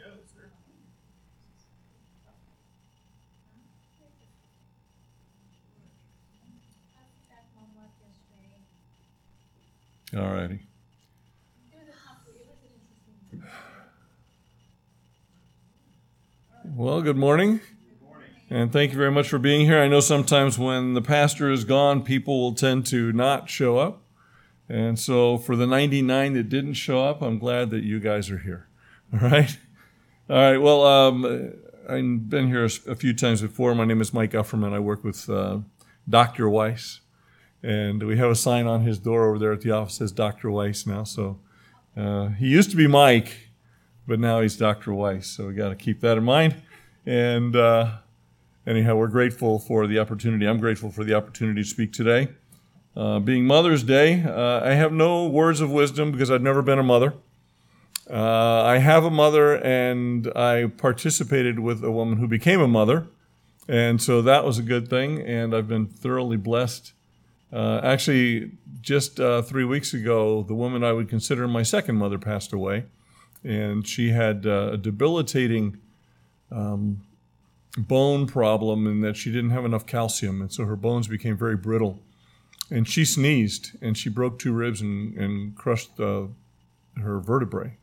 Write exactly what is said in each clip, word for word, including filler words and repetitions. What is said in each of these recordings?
All righty. Well, good morning. Good morning. And thank you very much for being here. I know sometimes when the pastor is gone, people will tend to not show up. And so for the ninety-nine that didn't show up, I'm glad that you guys are here. All right? All right. Well, um, I've been here a few times before. My name is Mike Ufferman. I work with uh, Doctor Weiss. And we have a sign on his door over there at the office that says Doctor Weiss now. So uh, he used to be Mike, but now he's Doctor Weiss. So we got to keep that in mind. And uh, anyhow, we're grateful for the opportunity. I'm grateful for the opportunity to speak today. Uh, being Mother's Day, uh, I have no words of wisdom because I've never been a mother. Uh, I have a mother, and I participated with a woman who became a mother. And so that was a good thing, and I've been thoroughly blessed. Uh, actually, just uh, three weeks ago, the woman I would consider my second mother passed away, and she had uh, a debilitating um, bone problem in that she didn't have enough calcium, and so her bones became very brittle. And she sneezed, and she broke two ribs and, and crushed uh, her vertebrae.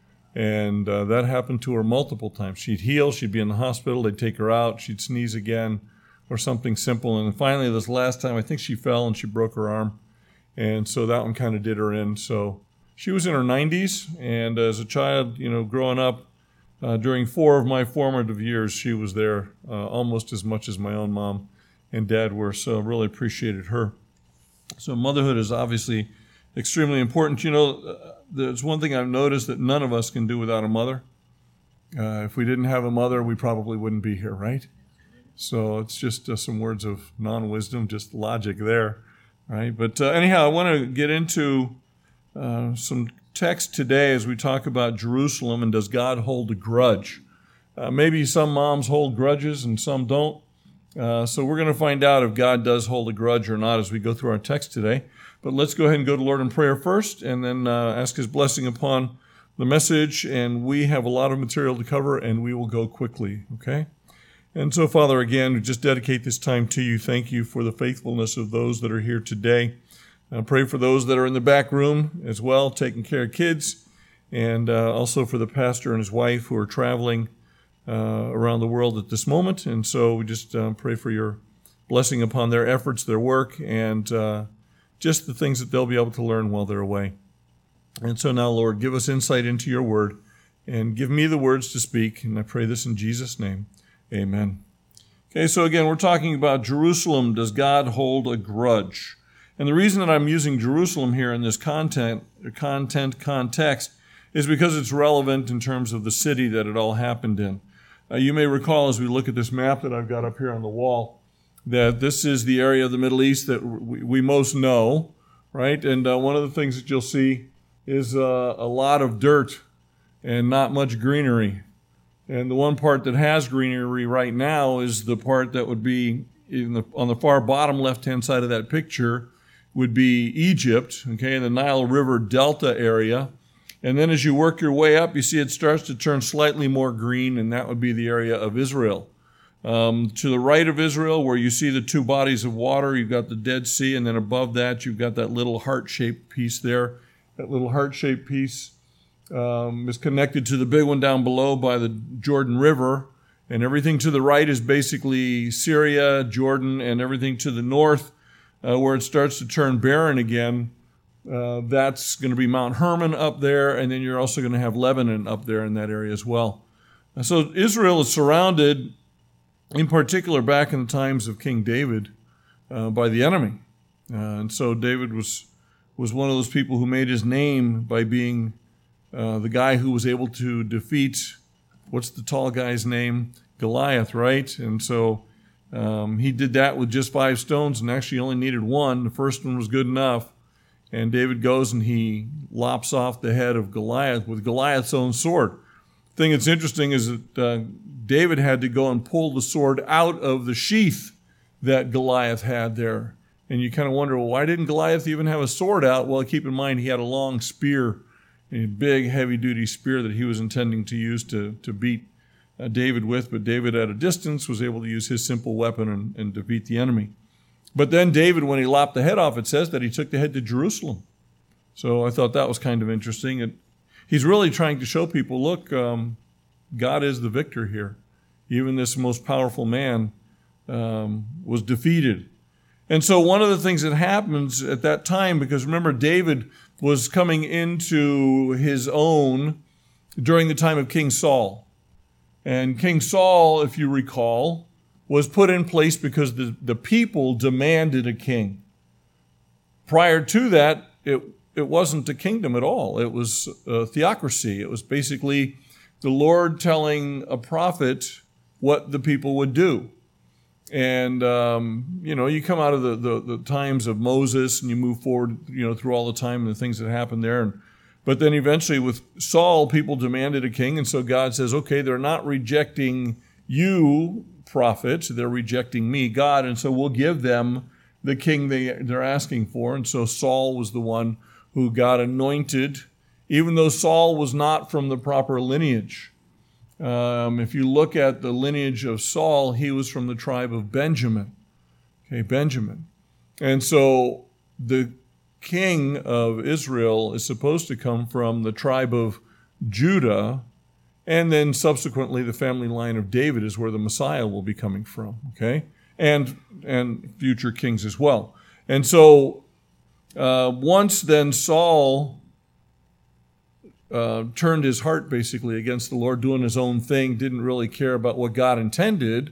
And uh, that happened to her multiple times. She'd heal, she'd be in the hospital, they'd take her out, she'd sneeze again, or something simple. And finally, this last time, I think she fell and she broke her arm. And so that one kind of did her in. So she was in her nineties. And as a child, you know, growing up, uh, during four of my formative years, she was there uh, almost as much as my own mom and dad were. So really appreciated her. So motherhood is obviously extremely important. You know, uh, there's one thing I've noticed that none of us can do without a mother. Uh, if we didn't have a mother, we probably wouldn't be here, right? So it's just uh, some words of non-wisdom, just logic there, right? But uh, anyhow, I want to get into uh, some text today as we talk about Jerusalem and does God hold a grudge? Uh, maybe some moms hold grudges and some don't. Uh, so we're going to find out if God does hold a grudge or not as we go through our text today. But let's go ahead and go to Lord in prayer first and then uh, ask His blessing upon the message. And we have a lot of material to cover and we will go quickly, okay? And so, Father, again, we just dedicate this time to you. Thank you for the faithfulness of those that are here today. I pray for those that are in the back room as well, taking care of kids, and uh, also for the pastor and his wife who are traveling uh, around the world at this moment. And so we just uh, pray for your blessing upon their efforts, their work, and uh, just the things that they'll be able to learn while they're away. And so now, Lord, give us insight into your word, and give me the words to speak. And I pray this in Jesus' name. Amen. Okay, so again, we're talking about Jerusalem. Does God hold a grudge? And the reason that I'm using Jerusalem here in this content, content context is because it's relevant in terms of the city that it all happened in. Uh, you may recall as we look at this map that I've got up here on the wall that this is the area of the Middle East that we, we most know, right? And uh, one of the things that you'll see is uh, a lot of dirt and not much greenery. And the one part that has greenery right now is the part that would be in the, on the far bottom left-hand side of that picture would be Egypt, okay, the Nile River Delta area. And then as you work your way up, you see it starts to turn slightly more green, and that would be the area of Israel. Um, to the right of Israel, where you see the two bodies of water, you've got the Dead Sea, and then above that, you've got that little heart-shaped piece there. That little heart-shaped piece Um, is connected to the big one down below by the Jordan River, and everything to the right is basically Syria, Jordan, and everything to the north, uh, where it starts to turn barren again, uh, that's going to be Mount Hermon up there, and then you're also going to have Lebanon up there in that area as well. And so Israel is surrounded, in particular back in the times of King David, uh, by the enemy. Uh, and so David was, was one of those people who made his name by being Uh, the guy who was able to defeat, what's the tall guy's name? Goliath, right? And so um, he did that with just five stones and actually only needed one. The first one was good enough. And David goes and he lops off the head of Goliath with Goliath's own sword. The thing that's interesting is that uh, David had to go and pull the sword out of the sheath that Goliath had there. And you kind of wonder, well, why didn't Goliath even have a sword out? Well, keep in mind he had a long spear a big, heavy-duty spear that he was intending to use to, to beat uh, David with, but David at a distance was able to use his simple weapon and, and defeat the enemy. But then David, when he lopped the head off, it says that he took the head to Jerusalem. So I thought that was kind of interesting. It, he's really trying to show people, look, um, God is the victor here. Even this most powerful man um, was defeated. And so one of the things that happens at that time, because remember, David was coming into his own during the time of King Saul. And King Saul, if you recall, was put in place because the, the people demanded a king. Prior to that, it, it wasn't a kingdom at all. It was a theocracy. It was basically the Lord telling a prophet what the people would do. And, um, you know, you come out of the, the, the times of Moses and you move forward, you know, through all the time and the things that happened there. And, but then eventually with Saul, people demanded a king. And so God says, okay, they're not rejecting you, prophets. They're rejecting me, God. And so we'll give them the king they, they're asking for. And so Saul was the one who God anointed, even though Saul was not from the proper lineage. Um, if you look at the lineage of Saul, he was from the tribe of Benjamin. Okay, Benjamin. And so the king of Israel is supposed to come from the tribe of Judah, and then subsequently the family line of David is where the Messiah will be coming from, okay? And, and future kings as well. And so uh, once then Saul Uh, turned his heart basically against the Lord, doing his own thing, didn't really care about what God intended,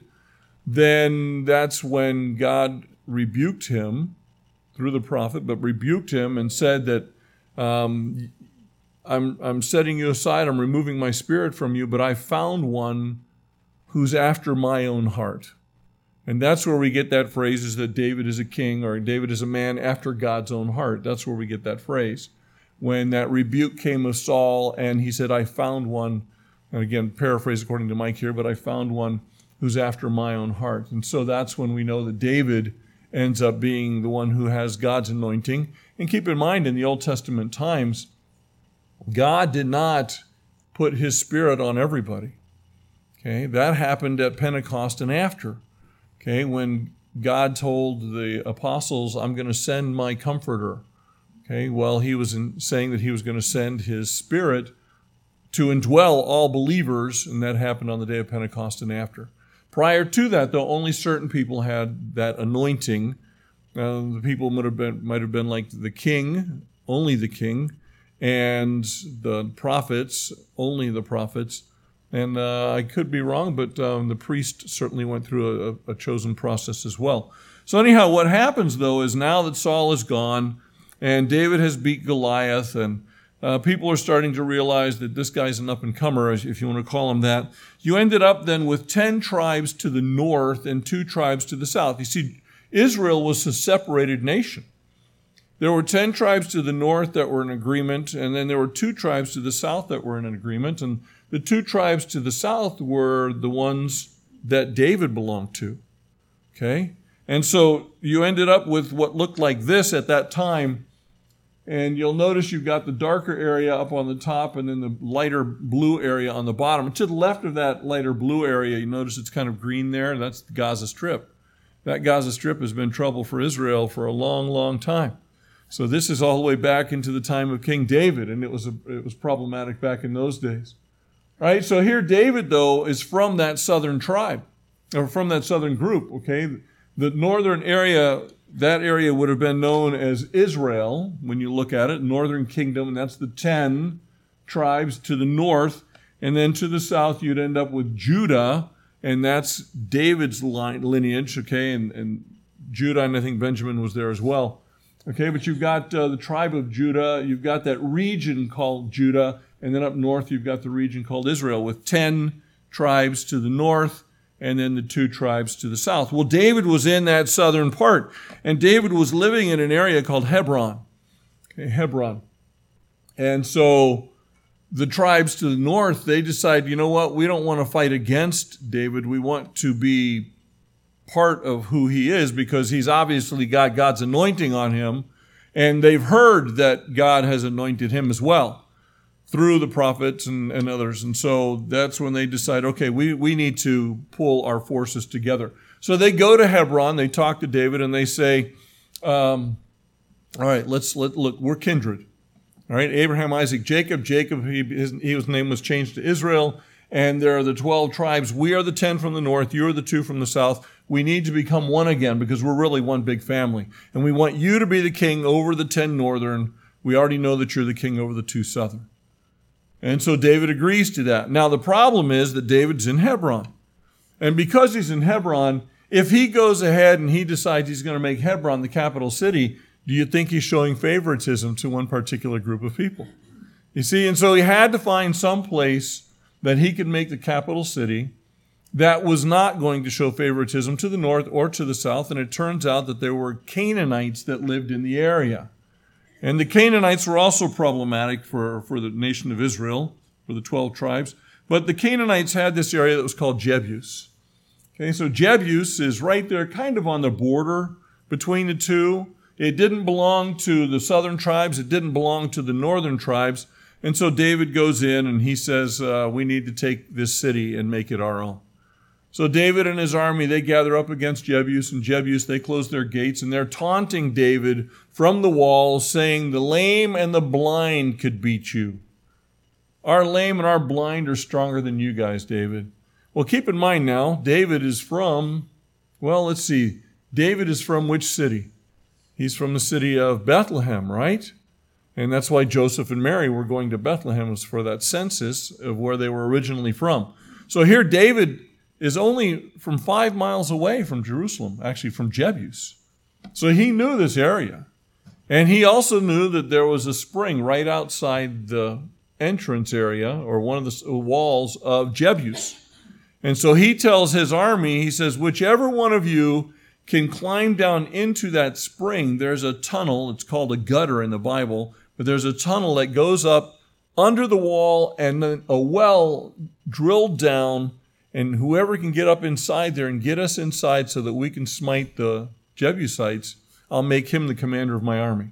then that's when God rebuked him through the prophet, but rebuked him and said that um, I'm, I'm setting you aside, I'm removing my spirit from you, but I found one who's after my own heart. And that's where we get that phrase, is that David is a king, or David is a man after God's own heart. That's where we get that phrase. When that rebuke came of Saul, and he said, I found one, and again, paraphrase according to Mike here, but I found one who's after my own heart. And so that's when we know that David ends up being the one who has God's anointing. And keep in mind, in the Old Testament times, God did not put his spirit on everybody. Okay, that happened at Pentecost and after. Okay, when God told the apostles, I'm going to send my comforter. Okay, well, he was in saying that he was going to send his spirit to indwell all believers, and that happened on the day of Pentecost and after. Prior to that, though, only certain people had that anointing. Uh, the people might have been might have been like the king, only the king, and the prophets, only the prophets. And uh, I could be wrong, but um, the priest certainly went through a, a chosen process as well. So anyhow, what happens, though, is now that Saul is gone, and David has beat Goliath, and uh, people are starting to realize that this guy's an up-and-comer, if you want to call him that. You ended up then with ten tribes to the north and two tribes to the south. You see, Israel was a separated nation. There were ten tribes to the north that were in agreement, and then there were two tribes to the south that were in agreement. And the two tribes to the south were the ones that David belonged to. Okay? And so you ended up with what looked like this at that time. And you'll notice you've got the darker area up on the top and then the lighter blue area on the bottom. And to the left of that lighter blue area, you notice it's kind of green there. That's the Gaza Strip. That Gaza Strip has been trouble for Israel for a long, long time. So this is all the way back into the time of King David, and it was a, it was problematic back in those days. All right, so here David, though, is from that southern tribe, or from that southern group, okay? The northern area, that area would have been known as Israel, when you look at it, northern kingdom, and that's the ten tribes to the north. And then to the south, you'd end up with Judah, and that's David's line, lineage, okay? And, and Judah, and I think Benjamin was there as well. Okay, but you've got uh, the tribe of Judah, you've got that region called Judah, and then up north you've got the region called Israel with ten tribes to the north, and then the two tribes to the south. Well, David was in that southern part, and David was living in an area called Hebron. Okay, Hebron. And so the tribes to the north, they decide, you know what, we don't want to fight against David. We want to be part of who he is because he's obviously got God's anointing on him, and they've heard that God has anointed him as well. through the prophets and, and others. And so that's when they decide, okay, we, we need to pull our forces together. So they go to Hebron, they talk to David, and they say, um, all right, let's let look, we're kindred. All right, Abraham, Isaac, Jacob. Jacob, he, his, his name was changed to Israel, and there are the twelve tribes. We are the ten from the north, you are the two from the south. We need to become one again because we're really one big family. And we want you to be the king over the ten northern. We already know that you're the king over the two southern. And so David agrees to that. Now, the problem is that David's in Hebron. And because he's in Hebron, if he goes ahead and he decides he's going to make Hebron the capital city, do you think he's showing favoritism to one particular group of people? You see, and so he had to find some place that he could make the capital city that was not going to show favoritism to the north or to the south. And it turns out that there were Canaanites that lived in the area. And the Canaanites were also problematic for, for the nation of Israel, for the twelve tribes. But the Canaanites had this area that was called Jebus. Okay, so Jebus is right there kind of on the border between the two. It didn't belong to the southern tribes. It didn't belong to the northern tribes. And so David goes in and he says, uh, we need to take this city and make it our own. So David and his army, they gather up against Jebus, and Jebus, they close their gates, and they're taunting David from the walls, saying, the lame and the blind could beat you. Our lame and our blind are stronger than you guys, David. Well, keep in mind now, David is from, well, let's see, David is from which city? He's from the city of Bethlehem, right? And that's why Joseph and Mary were going to Bethlehem, was for that census of where they were originally from. So here David is only from five miles away from Jerusalem, actually from Jebus. So he knew this area. And he also knew that there was a spring right outside the entrance area, or one of the walls of Jebus. And so he tells his army, he says, whichever one of you can climb down into that spring, there's a tunnel, it's called a gutter in the Bible, but there's a tunnel that goes up under the wall and then a well drilled down, and whoever can get up inside there and get us inside so that we can smite the Jebusites, I'll make him the commander of my army.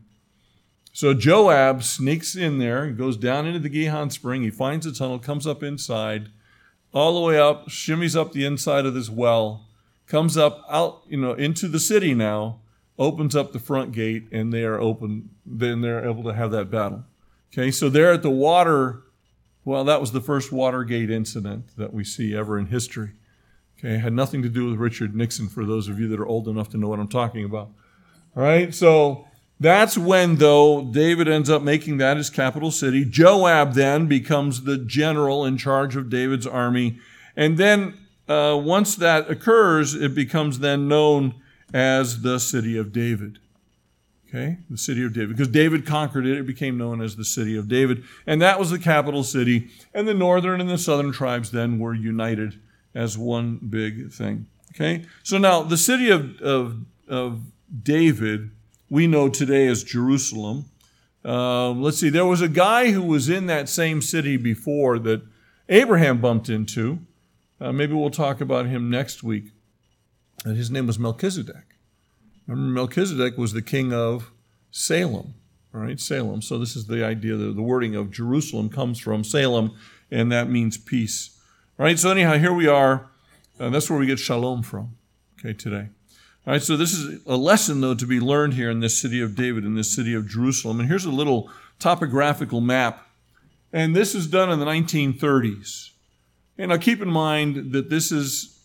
So Joab sneaks in there, goes down into the Gihon spring, he finds a tunnel, comes up inside, all the way up, shimmies up the inside of this well, comes up out, you know, into the city now, opens up the front gate, and they are open, then they're able to have that battle. Okay, so they're at the water. Well, that was the first Watergate incident that we see ever in history. Okay, it had nothing to do with Richard Nixon, for those of you that are old enough to know what I'm talking about. All right, so that's when, though, David ends up making that his capital city. Joab then becomes the general in charge of David's army. And then uh, once that occurs, it becomes then known as the city of David. Okay, the city of David. Because David conquered it, it became known as the city of David. And that was the capital city. And the northern and the southern tribes then were united as one big thing. Okay, so now the city of, of, of David, we know today as Jerusalem. Uh, let's see, there was a guy who was in that same city before that Abraham bumped into. Uh, maybe we'll talk about him next week. And his name was Melchizedek. Remember, Melchizedek was the king of Salem, all right, Salem. So this is the idea, the, the wording of Jerusalem comes from Salem, and that means peace. All right, so anyhow, here we are. Uh, that's where we get shalom from, okay, today. All right, so this is a lesson, though, to be learned here in this city of David, in this city of Jerusalem. And here's a little topographical map. And this is done in the nineteen thirties. And now keep in mind that this is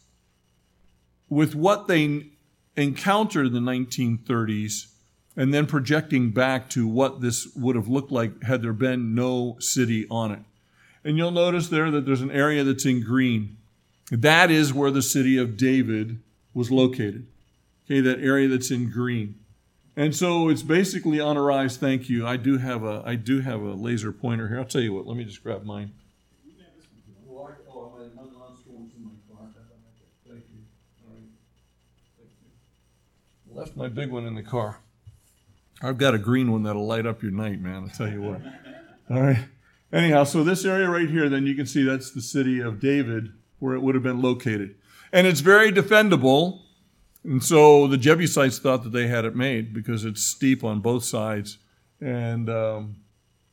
with what they encountered in the nineteen thirties, and then projecting back to what this would have looked like had there been no city on it. And you'll notice there that there's an area that's in green. That is where the city of David was located. Okay, that area that's in green. And so it's basically on a rise. Thank you. I do have a I do have a laser pointer here. I'll tell you what, let me just grab mine. Left my big one in the car. I've got a green one that'll light up your night, man. I'll tell you what. All right. Anyhow, so this area right here, then you can see that's the city of David, where it would have been located. And it's very defendable. And so the Jebusites thought that they had it made because it's steep on both sides. And um,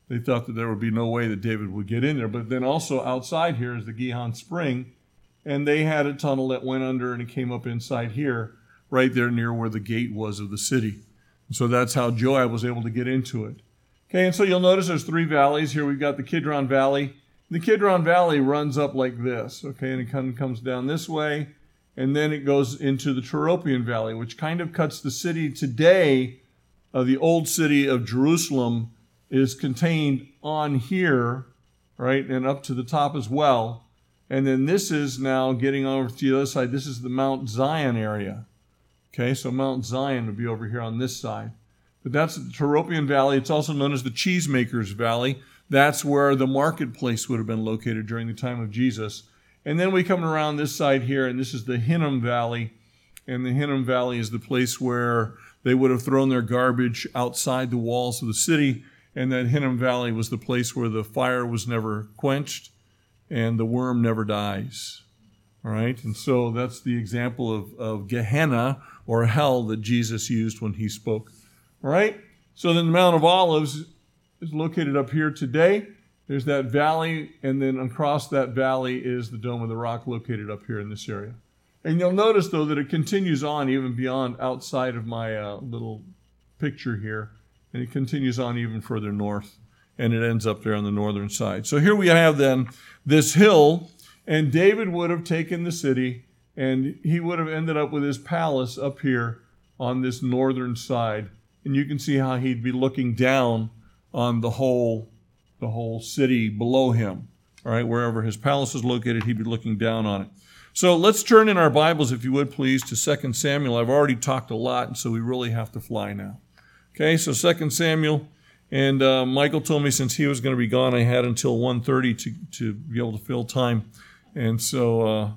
They thought that there would be no way that David would get in there. But then also outside here is the Gihon Spring, and they had a tunnel that went under and it came up inside here, right there near where the gate was of the city. And so that's how Joab was able to get into it. Okay, and so you'll notice there's three valleys. Here we've got the Kidron Valley. The Kidron Valley runs up like this, okay, and it kind of comes down this way, and then it goes into the Tyropoeon Valley, which kind of cuts the city today. Uh, the old city of Jerusalem is contained on here, right, and up to the top as well. And then this is now getting over to the other side. This is the Mount Zion area. Okay, so Mount Zion would be over here on this side. But that's the Tyropoeon Valley. It's also known as the Cheesemakers Valley. That's where the marketplace would have been located during the time of Jesus. And then we come around this side here, and this is the Hinnom Valley. And the Hinnom Valley is the place where they would have thrown their garbage outside the walls of the city. And that Hinnom Valley was the place where the fire was never quenched and the worm never dies. All right? And so that's the example of, of Gehenna, or hell, that Jesus used when he spoke. All right? So then the Mount of Olives is located up here today. There's that valley, and then across that valley is the Dome of the Rock located up here in this area. And you'll notice, though, that it continues on even beyond outside of my uh, little picture here. And it continues on even further north, and it ends up there on the northern side. So here we have then this hill, and David would have taken the city, and he would have ended up with his palace up here on this northern side. And you can see how he'd be looking down on the whole, the whole city below him. All right, wherever his palace is located, he'd be looking down on it. So let's turn in our Bibles, if you would, please, to Second Samuel. I've already talked a lot, and so we really have to fly now. Okay, so Second Samuel, and uh, Michael told me since he was going to be gone, I had until one thirty to, to be able to fill time. And so, uh,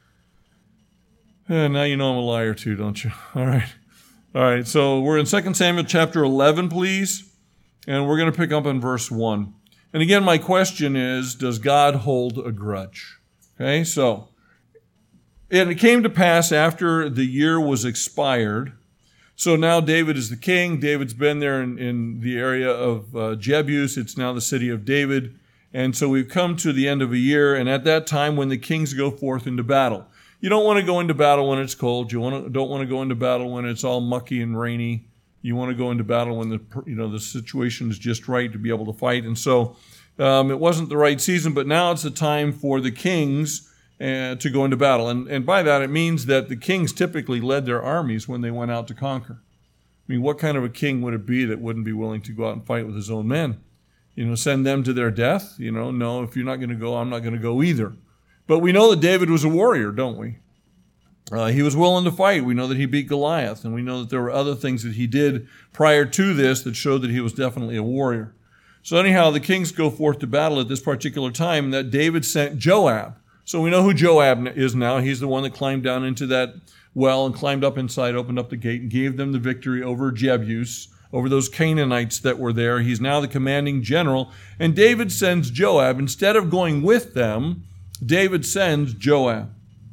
yeah, now you know I'm a liar too, don't you? All right. All right, so we're in Second Samuel chapter eleven, please, and we're going to pick up in verse one. And again, my question is, does God hold a grudge? Okay, so, and it came to pass after the year was expired. So now David is the king. David's been there in, in the area of uh, Jebus. It's now the city of David. And so we've come to the end of a year, and at that time when the kings go forth into battle. You don't want to go into battle when it's cold. You want to, don't want to go into battle when it's all mucky and rainy. You want to go into battle when the you know the situation is just right to be able to fight. And so um, it wasn't the right season, but now it's the time for the kings uh, to go into battle. And, and by that it means that the kings typically led their armies when they went out to conquer. I mean, what kind of a king would it be that wouldn't be willing to go out and fight with his own men? You know, send them to their death? You know, no, if you're not going to go, I'm not going to go either. But we know that David was a warrior, don't we? Uh, he was willing to fight. We know that he beat Goliath, and we know that there were other things that he did prior to this that showed that he was definitely a warrior. So anyhow, the kings go forth to battle at this particular time, and that David sent Joab. So we know who Joab is now. He's the one that climbed down into that well and climbed up inside, opened up the gate, and gave them the victory over Jebus, over those Canaanites that were there. He's now the commanding general, and David sends Joab. Instead of going with them, David sends Joab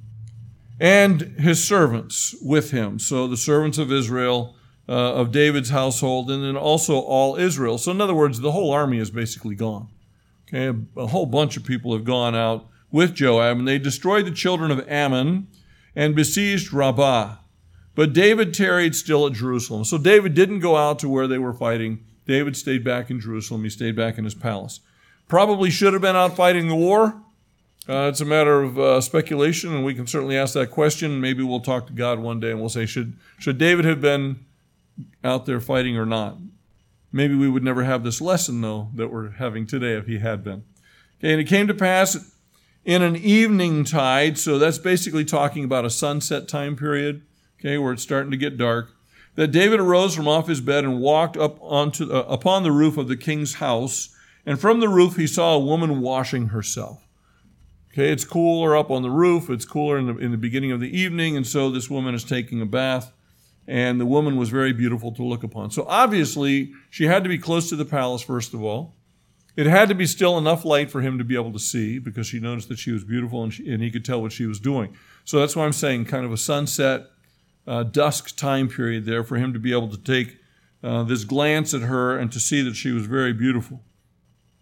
and his servants with him. So the servants of Israel, uh, of David's household, and then also all Israel. So in other words, the whole army is basically gone. Okay, a, a whole bunch of people have gone out with Joab, and they destroyed the children of Ammon and besieged Rabbah. But David tarried still at Jerusalem. So David didn't go out to where they were fighting. David stayed back in Jerusalem. He stayed back in his palace. Probably should have been out fighting the war. Uh, it's a matter of uh, speculation, and we can certainly ask that question. Maybe we'll talk to God one day and we'll say, should, should David have been out there fighting or not? Maybe we would never have this lesson, though, that we're having today if he had been. Okay, and it came to pass in an evening tide, so that's basically talking about a sunset time period, okay, where it's starting to get dark, that David arose from off his bed and walked up onto uh, upon the roof of the king's house, and from the roof he saw a woman washing herself. Okay, it's cooler up on the roof. It's cooler in the, in the beginning of the evening, and so this woman is taking a bath, and the woman was very beautiful to look upon. So obviously, she had to be close to the palace, first of all. It had to be still enough light for him to be able to see, because she noticed that she was beautiful, and, she, and he could tell what she was doing. So that's why I'm saying kind of a sunset, uh, dusk time period there for him to be able to take uh, this glance at her and to see that she was very beautiful.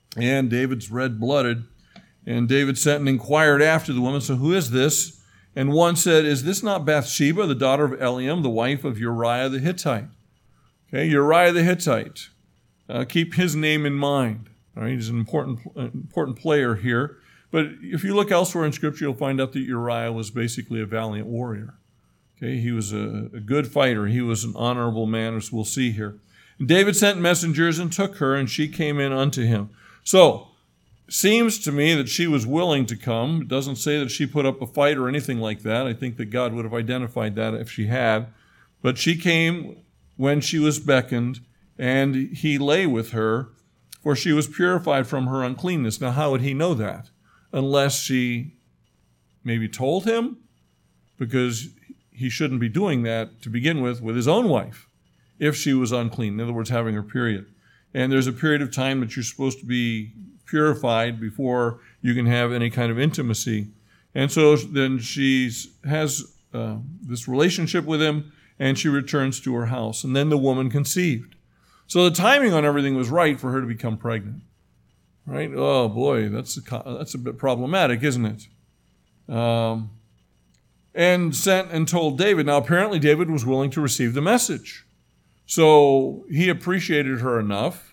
And David's red-blooded. And David sent and inquired after the woman, so who is this? And one said, is this not Bathsheba, the daughter of Eliam, the wife of Uriah the Hittite? Okay, Uriah the Hittite. Uh, keep his name in mind. All right, he's an important, important player here. But if you look elsewhere in Scripture, you'll find out that Uriah was basically a valiant warrior. Okay, he was a, a good fighter. He was an honorable man, as we'll see here. And David sent messengers and took her, and she came in unto him. So, seems to me that she was willing to come. It doesn't say that she put up a fight or anything like that. I think that God would have identified that if she had. But she came when she was beckoned, and he lay with her, for she was purified from her uncleanness. Now, how would he know that? Unless she maybe told him, because he shouldn't be doing that to begin with with his own wife if she was unclean, in other words, having her period. And there's a period of time that you're supposed to be purified before you can have any kind of intimacy. And so then she has uh, this relationship with him, and she returns to her house. And then the woman conceived. So the timing on everything was right for her to become pregnant. Right? Oh, boy, that's a, that's a bit problematic, isn't it? Um, and sent and told David. Now, apparently David was willing to receive the message. So he appreciated her enough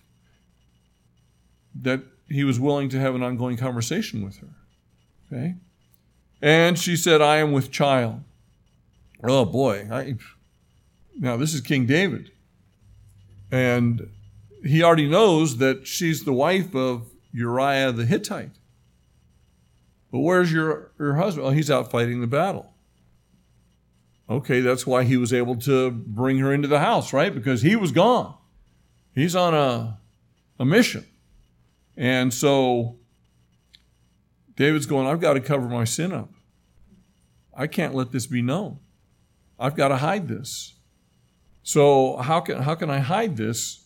that he was willing to have an ongoing conversation with her. Okay? And she said, I am with child. Oh, boy. I, now, this is King David. And he already knows that she's the wife of Uriah the Hittite. But where's your, your husband? Oh, he's out fighting the battle. Okay, that's why he was able to bring her into the house, right? Because he was gone. He's on a, a mission. And so David's going, I've got to cover my sin up. I can't let this be known. I've got to hide this. So how can, how can I hide this?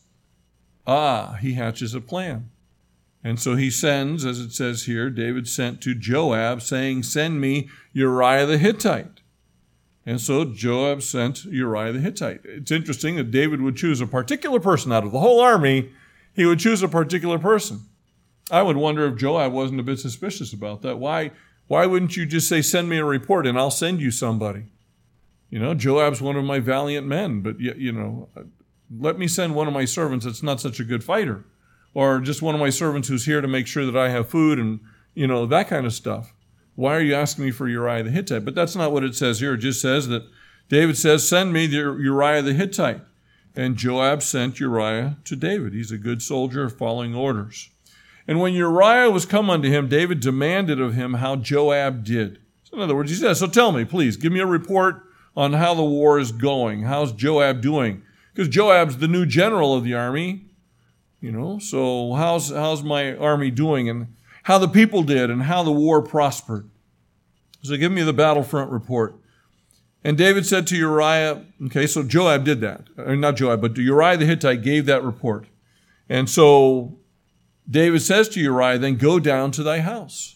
Ah, he hatches a plan. And so he sends, as it says here, David sent to Joab, saying, send me Uriah the Hittite. And so Joab sent Uriah the Hittite. It's interesting that David would choose a particular person out of the whole army. He would choose a particular person. I would wonder if Joab wasn't a bit suspicious about that. Why, why wouldn't you just say, send me a report and I'll send you somebody? You know, Joab's one of my valiant men, but, you know, let me send one of my servants that's not such a good fighter. Or just one of my servants who's here to make sure that I have food and, you know, that kind of stuff. Why are you asking me for Uriah the Hittite? But that's not what it says here. It just says that David says, send me the Uriah the Hittite. And Joab sent Uriah to David. He's a good soldier following orders. And when Uriah was come unto him, David demanded of him how Joab did. So in other words, he says, so tell me, please, give me a report on how the war is going. How's Joab doing? Because Joab's the new general of the army. You know, so how's how's my army doing, and how the people did, and how the war prospered? So give me the battlefront report. And David said to Uriah, okay, so Joab did that. Or not Joab, but Uriah the Hittite gave that report. And so David says to Uriah, then go down to thy house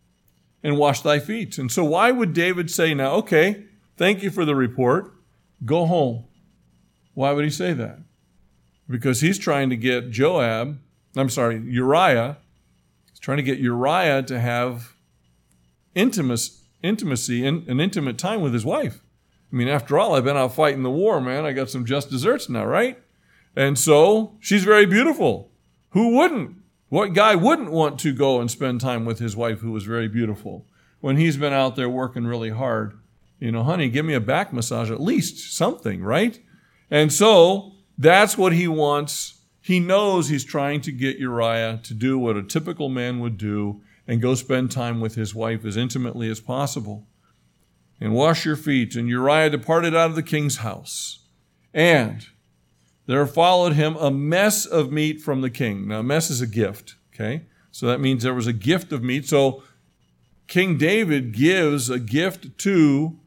and wash thy feet. And so why would David say now, okay, thank you for the report, go home? Why would he say that? Because he's trying to get Joab, I'm sorry, Uriah, he's trying to get Uriah to have intimacy, intimacy and an intimate time with his wife. I mean, after all, I've been out fighting the war, man. I got some just desserts now, right? And so she's very beautiful. Who wouldn't? What guy wouldn't want to go and spend time with his wife who was very beautiful when he's been out there working really hard? You know, honey, give me a back massage, at least something, right? And so that's what he wants. He knows he's trying to get Uriah to do what a typical man would do and go spend time with his wife as intimately as possible. And wash your feet. And Uriah departed out of the king's house. And there followed him a mess of meat from the king. Now, a mess is a gift, okay? So that means there was a gift of meat. So King David gives a gift to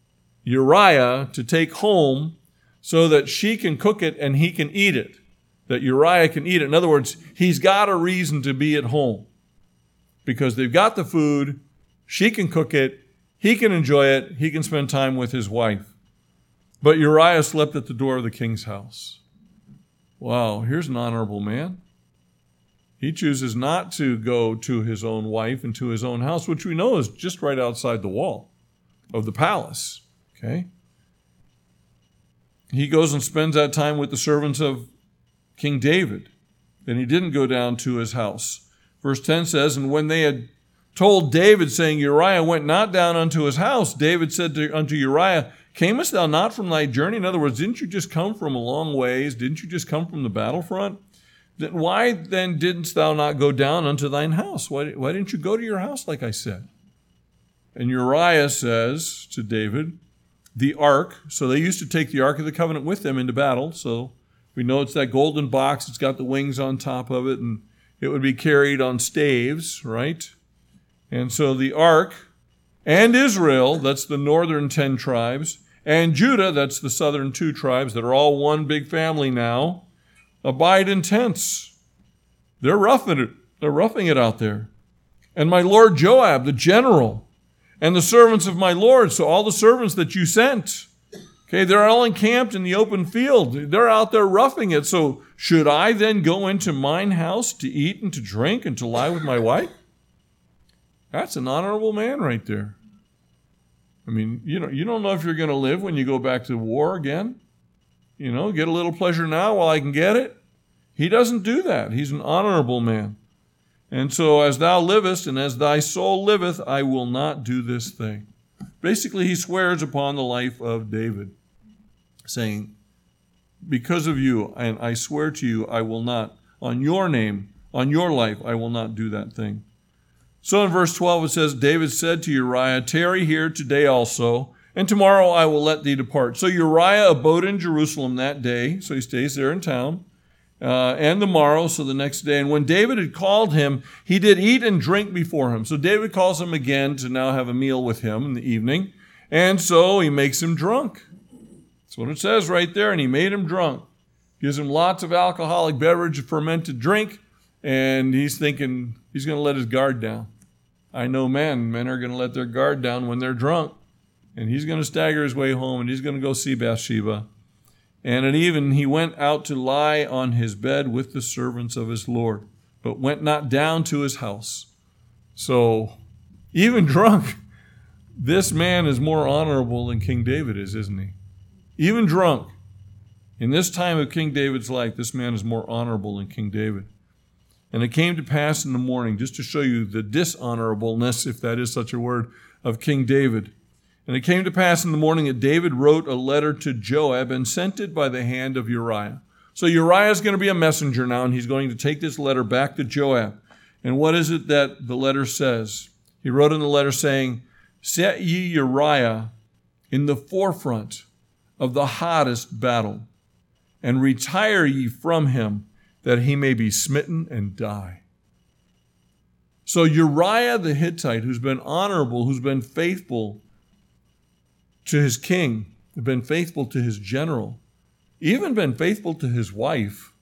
Uriah to take home so that she can cook it and he can eat it, that Uriah can eat it. In other words, he's got a reason to be at home because they've got the food, she can cook it, he can enjoy it, he can spend time with his wife. But Uriah slept at the door of the king's house. Wow, here's an honorable man. He chooses not to go to his own wife and to his own house, which we know is just right outside the wall of the palace. Okay? He goes and spends that time with the servants of King David. And he didn't go down to his house. Verse ten says, and when they had told David, saying, Uriah went not down unto his house, David said to, unto Uriah, camest thou not from thy journey? In other words, didn't you just come from a long ways? Didn't you just come from the battlefront? Then why then didn't thou not go down unto thine house? Why, why didn't you go to your house like I said? And Uriah says to David, the ark, so they used to take the Ark of the Covenant with them into battle, so we know it's that golden box, it's got the wings on top of it, and it would be carried on staves, right? And so the ark, and Israel, that's the northern ten tribes, and Judah, that's the southern two tribes that are all one big family now, abide in tents. They're roughing it. They're roughing it out there. And my lord Joab, the general, and the servants of my lord, so all the servants that you sent, okay, they're all encamped in the open field. They're out there roughing it. So should I then go into mine house to eat and to drink and to lie with my wife? That's an honorable man right there. I mean, you know, you don't know if you're going to live when you go back to war again. You know, get a little pleasure now while I can get it. He doesn't do that. He's an honorable man. And so as thou livest and as thy soul liveth, I will not do this thing. Basically, he swears upon the life of David, saying, because of you, and I swear to you, I will not, on your name, on your life, I will not do that thing. So in verse twelve it says, David said to Uriah, tarry here today also, and tomorrow I will let thee depart. So Uriah abode in Jerusalem that day, so he stays there in town, uh, and the morrow, so the next day. And when David had called him, he did eat and drink before him. So David calls him again to now have a meal with him in the evening, and so he makes him drunk. That's what it says right there, and he made him drunk. Gives him lots of alcoholic beverage, fermented drink, and he's thinking he's going to let his guard down. I know men. Men are going to let their guard down when they're drunk. And he's going to stagger his way home, and he's going to go see Bathsheba. And at even he went out to lie on his bed with the servants of his Lord, but went not down to his house. So even drunk, this man is more honorable than King David is, isn't he? Even drunk. In this time of King David's life, this man is more honorable than King David. And it came to pass in the morning, just to show you the dishonorableness, if that is such a word, of King David. And it came to pass in the morning that David wrote a letter to Joab and sent it by the hand of Uriah. So Uriah is going to be a messenger now, and he's going to take this letter back to Joab. And what is it that the letter says? He wrote in the letter saying, set ye Uriah in the forefront of the hottest battle, and retire ye from him, that he may be smitten and die. So Uriah the Hittite, who's been honorable, who's been faithful to his king, been faithful to his general, even been faithful to his wife,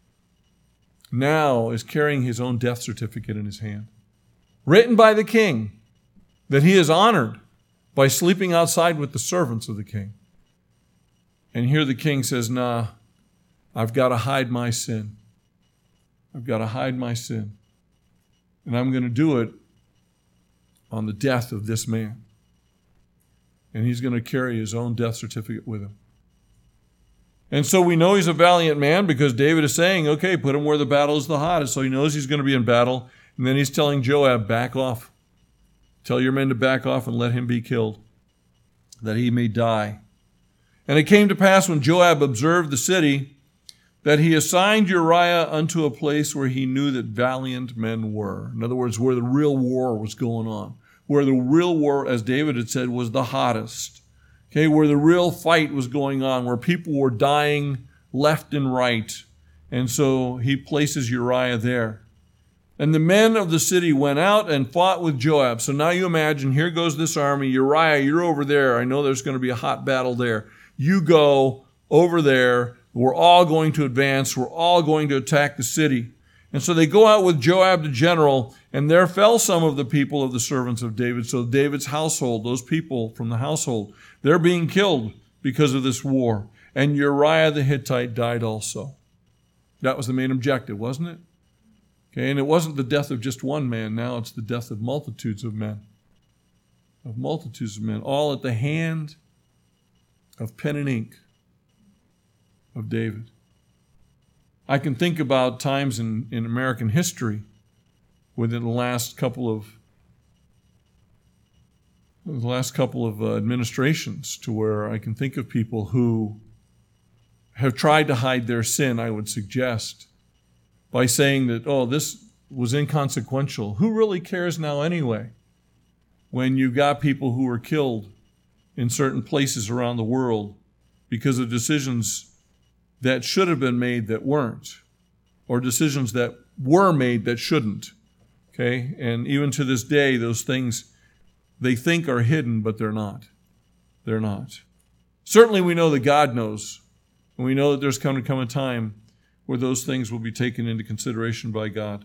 now is carrying his own death certificate in his hand, written by the king, that he is honored by sleeping outside with the servants of the king. And here the king says, nah, I've got to hide my sin. I've got to hide my sin. And I'm going to do it on the death of this man. And he's going to carry his own death certificate with him. And so we know he's a valiant man because David is saying, okay, put him where the battle is the hottest. So he knows he's going to be in battle. And then he's telling Joab, back off. Tell your men to back off and let him be killed, that he may die. And it came to pass when Joab observed the city, that he assigned Uriah unto a place where he knew that valiant men were. In other words, where the real war was going on. Where the real war, as David had said, was the hottest. Okay, where the real fight was going on, where people were dying left and right. And so he places Uriah there. And the men of the city went out and fought with Joab. So now you imagine, here goes this army. Uriah, you're over there. I know there's going to be a hot battle there. You go over there. We're all going to advance. We're all going to attack the city. And so they go out with Joab the general, and there fell some of the people of the servants of David. So David's household, those people from the household, they're being killed because of this war. And Uriah the Hittite died also. That was the main objective, wasn't it? Okay, and it wasn't the death of just one man. Now it's the death of multitudes of men. Of multitudes of men, all at the hand of pen and ink of David. I can think about times in, in American history within the last couple of the last couple of uh, administrations to where I can think of people who have tried to hide their sin, I would suggest, by saying that, oh, this was inconsequential. Who really cares now anyway? When you've got people who were killed in certain places around the world because of decisions that should have been made that weren't, or decisions that were made that shouldn't. Okay? And even to this day, those things they think are hidden, but they're not. They're not. Certainly we know that God knows, and we know that there's going to come a time where those things will be taken into consideration by God.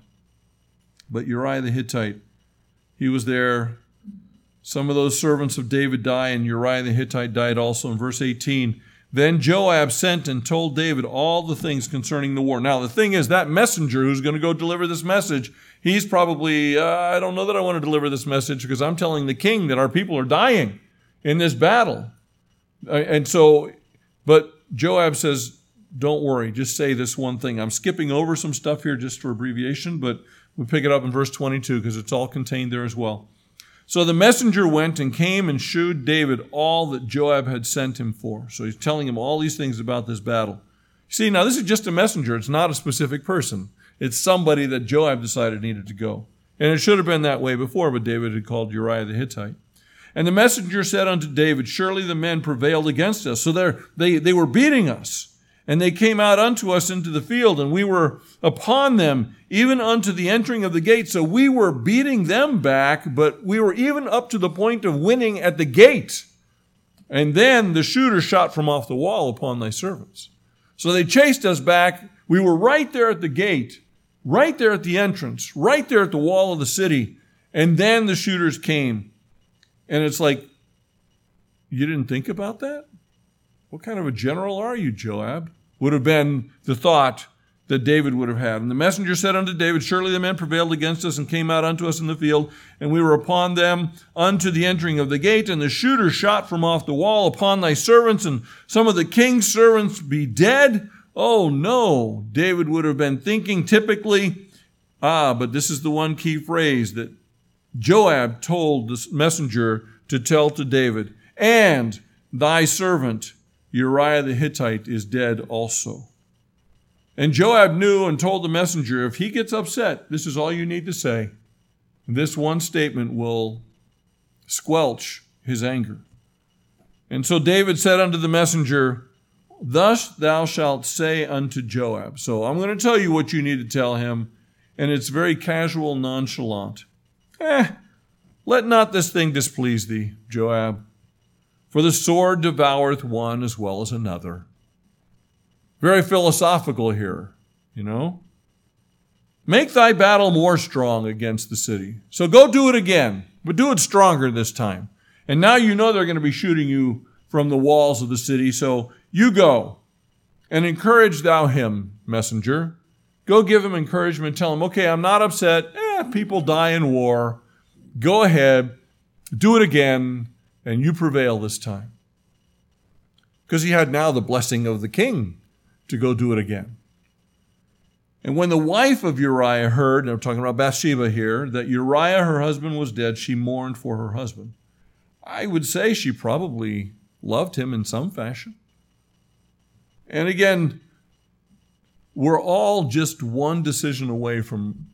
But Uriah the Hittite, he was there. Some of those servants of David die, and Uriah the Hittite died also. In verse eighteen, then Joab sent and told David all the things concerning the war. Now, the thing is, that messenger who's going to go deliver this message, he's probably, uh, I don't know that I want to deliver this message because I'm telling the king that our people are dying in this battle. Uh, and so, but Joab says, don't worry, just say this one thing. I'm skipping over some stuff here just for abbreviation, but we'll pick it up in verse twenty-two because it's all contained there as well. So the messenger went and came and shewed David all that Joab had sent him for. So he's telling him all these things about this battle. See, now this is just a messenger. It's not a specific person. It's somebody that Joab decided needed to go. And it should have been that way before, but David had called Uriah the Hittite. And the messenger said unto David, surely the men prevailed against us. So they they were beating us. And they came out unto us into the field, and we were upon them, even unto the entering of the gate. So we were beating them back, but we were even up to the point of winning at the gate. And then the shooter shot from off the wall upon thy servants. So they chased us back. We were right there at the gate, right there at the entrance, right there at the wall of the city. And then the shooters came. And it's like, you didn't think about that? What kind of a general are you, Joab? Would have been the thought that David would have had. And the messenger said unto David, surely the men prevailed against us and came out unto us in the field, and we were upon them unto the entering of the gate, and the shooter shot from off the wall upon thy servants, and some of the king's servants be dead. Oh no, David would have been thinking typically, ah, but this is the one key phrase that Joab told the messenger to tell to David, and thy servant Uriah the Hittite is dead also. And Joab knew and told the messenger, if he gets upset, this is all you need to say. This one statement will squelch his anger. And so David said unto the messenger, thus thou shalt say unto Joab. So I'm going to tell you what you need to tell him, and it's very casual, nonchalant. Eh, let not this thing displease thee, Joab. For the sword devoureth one as well as another. Very philosophical here, you know. Make thy battle more strong against the city. So go do it again, but do it stronger this time. And now you know they're going to be shooting you from the walls of the city, so you go and encourage thou him, messenger. Go give him encouragement. Tell him, okay, I'm not upset. Eh, people die in war. Go ahead, do it again. And you prevail this time. Because he had now the blessing of the king to go do it again. And when the wife of Uriah heard, and I'm talking about Bathsheba here, that Uriah, her husband, was dead, she mourned for her husband. I would say she probably loved him in some fashion. And again, we're all just one decision away from,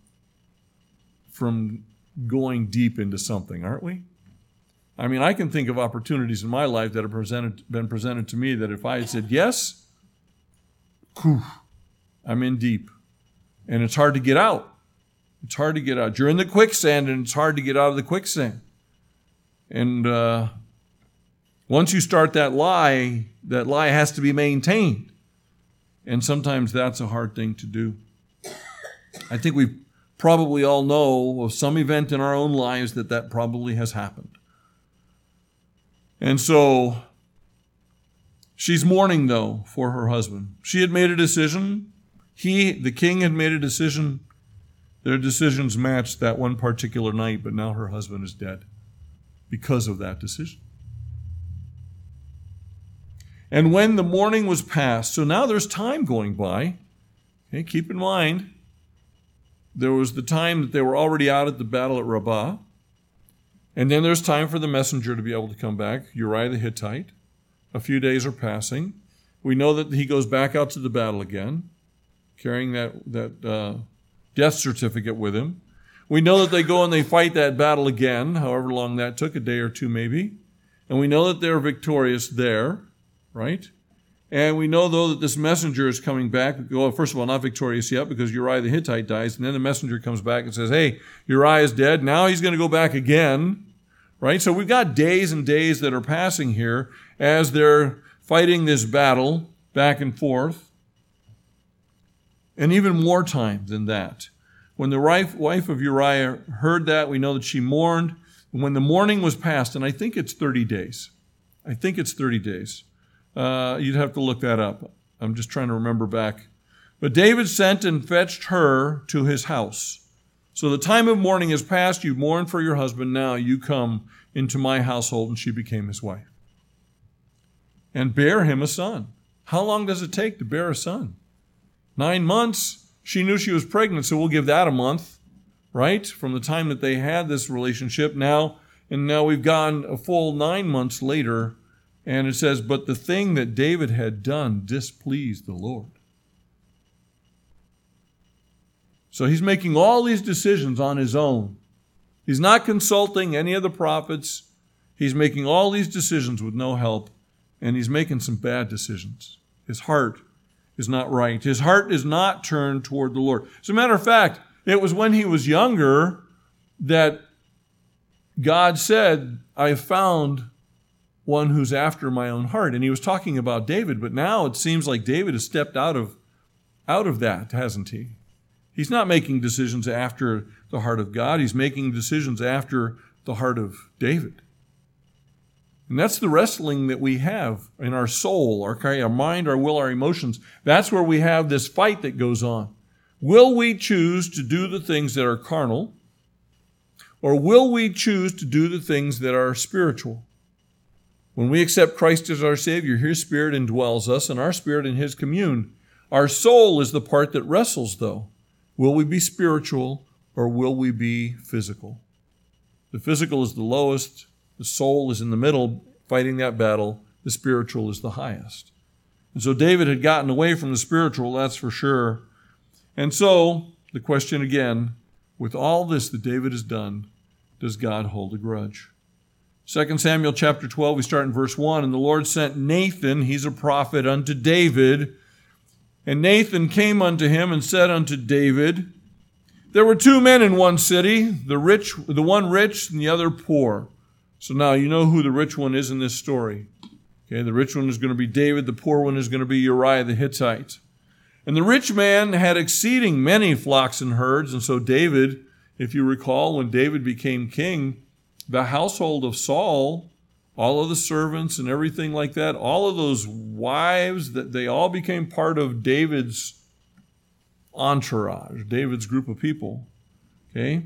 from going deep into something, aren't we? I mean, I can think of opportunities in my life that have presented, been presented to me that if I had said yes, whew, I'm in deep. And it's hard to get out. It's hard to get out. You're in the quicksand, and it's hard to get out of the quicksand. And uh, once you start that lie, that lie has to be maintained. And sometimes that's a hard thing to do. I think we probably all know of some event in our own lives that that probably has happened. And so she's mourning, though, for her husband. She had made a decision. He, the king, had made a decision Their decisions matched that one particular night, but now her husband is dead because of that decision. And when the morning was past, so now there's time going by. Okay, keep in mind, there was the time that they were already out at the battle at Rabbah. And then there's time for the messenger to be able to come back, Uriah the Hittite. A few days are passing. We know that he goes back out to the battle again, carrying that, that uh, death certificate with him. We know that they go and they fight that battle again, however long that took, a day or two maybe. And we know that they're victorious there, right? And we know, though, that this messenger is coming back. Well, first of all, not victorious yet because Uriah the Hittite dies. And then the messenger comes back and says, hey, Uriah is dead. Now he's going to go back again, right? So we've got days and days that are passing here as they're fighting this battle back and forth. And even more time than that. When the wife of Uriah heard that, we know that she mourned. And when the mourning was past, and I think it's thirty days. I think it's thirty days. Uh, you'd have to look that up. I'm just trying to remember back. But David sent and fetched her to his house. So the time of mourning is past. You mourn for your husband. Now you come into my household. And she became his wife. And bare him a son. How long does it take to bear a son? Nine months. She knew she was pregnant, so we'll give that a month, right? From the time that they had this relationship. Now, and now we've gone a full nine months later. And it says, but the thing that David had done displeased the Lord. So he's making all these decisions on his own. He's not consulting any of the prophets. He's making all these decisions with no help. And he's making some bad decisions. His heart is not right. His heart is not turned toward the Lord. As a matter of fact, it was when he was younger that God said, I found one who's after my own heart. And he was talking about David, but now it seems like David has stepped out of, out of that, hasn't he? He's not making decisions after the heart of God. He's making decisions after the heart of David. And that's the wrestling that we have in our soul, our, our mind, our will, our emotions. That's where we have this fight that goes on. Will we choose to do the things that are carnal, or will we choose to do the things that are spiritual? When we accept Christ as our Savior, His Spirit indwells us, and our spirit in His commune. Our soul is the part that wrestles, though. Will we be spiritual, or will we be physical? The physical is the lowest. The soul is in the middle, fighting that battle. The spiritual is the highest. And so David had gotten away from the spiritual, that's for sure. And so, the question again, with all this that David has done, does God hold a grudge? Second Samuel chapter twelve, we start in verse one. And the Lord sent Nathan, he's a prophet, unto David. And Nathan came unto him and said unto David, there were two men in one city, the rich, the one rich and the other poor. So now you know who the rich one is in this story. Okay, the rich one is going to be David, the poor one is going to be Uriah the Hittite. And the rich man had exceeding many flocks and herds. And so David, if you recall, when David became king, the household of Saul, all of the servants and everything like that, all of those wives, that they all became part of David's entourage, David's group of people. Okay?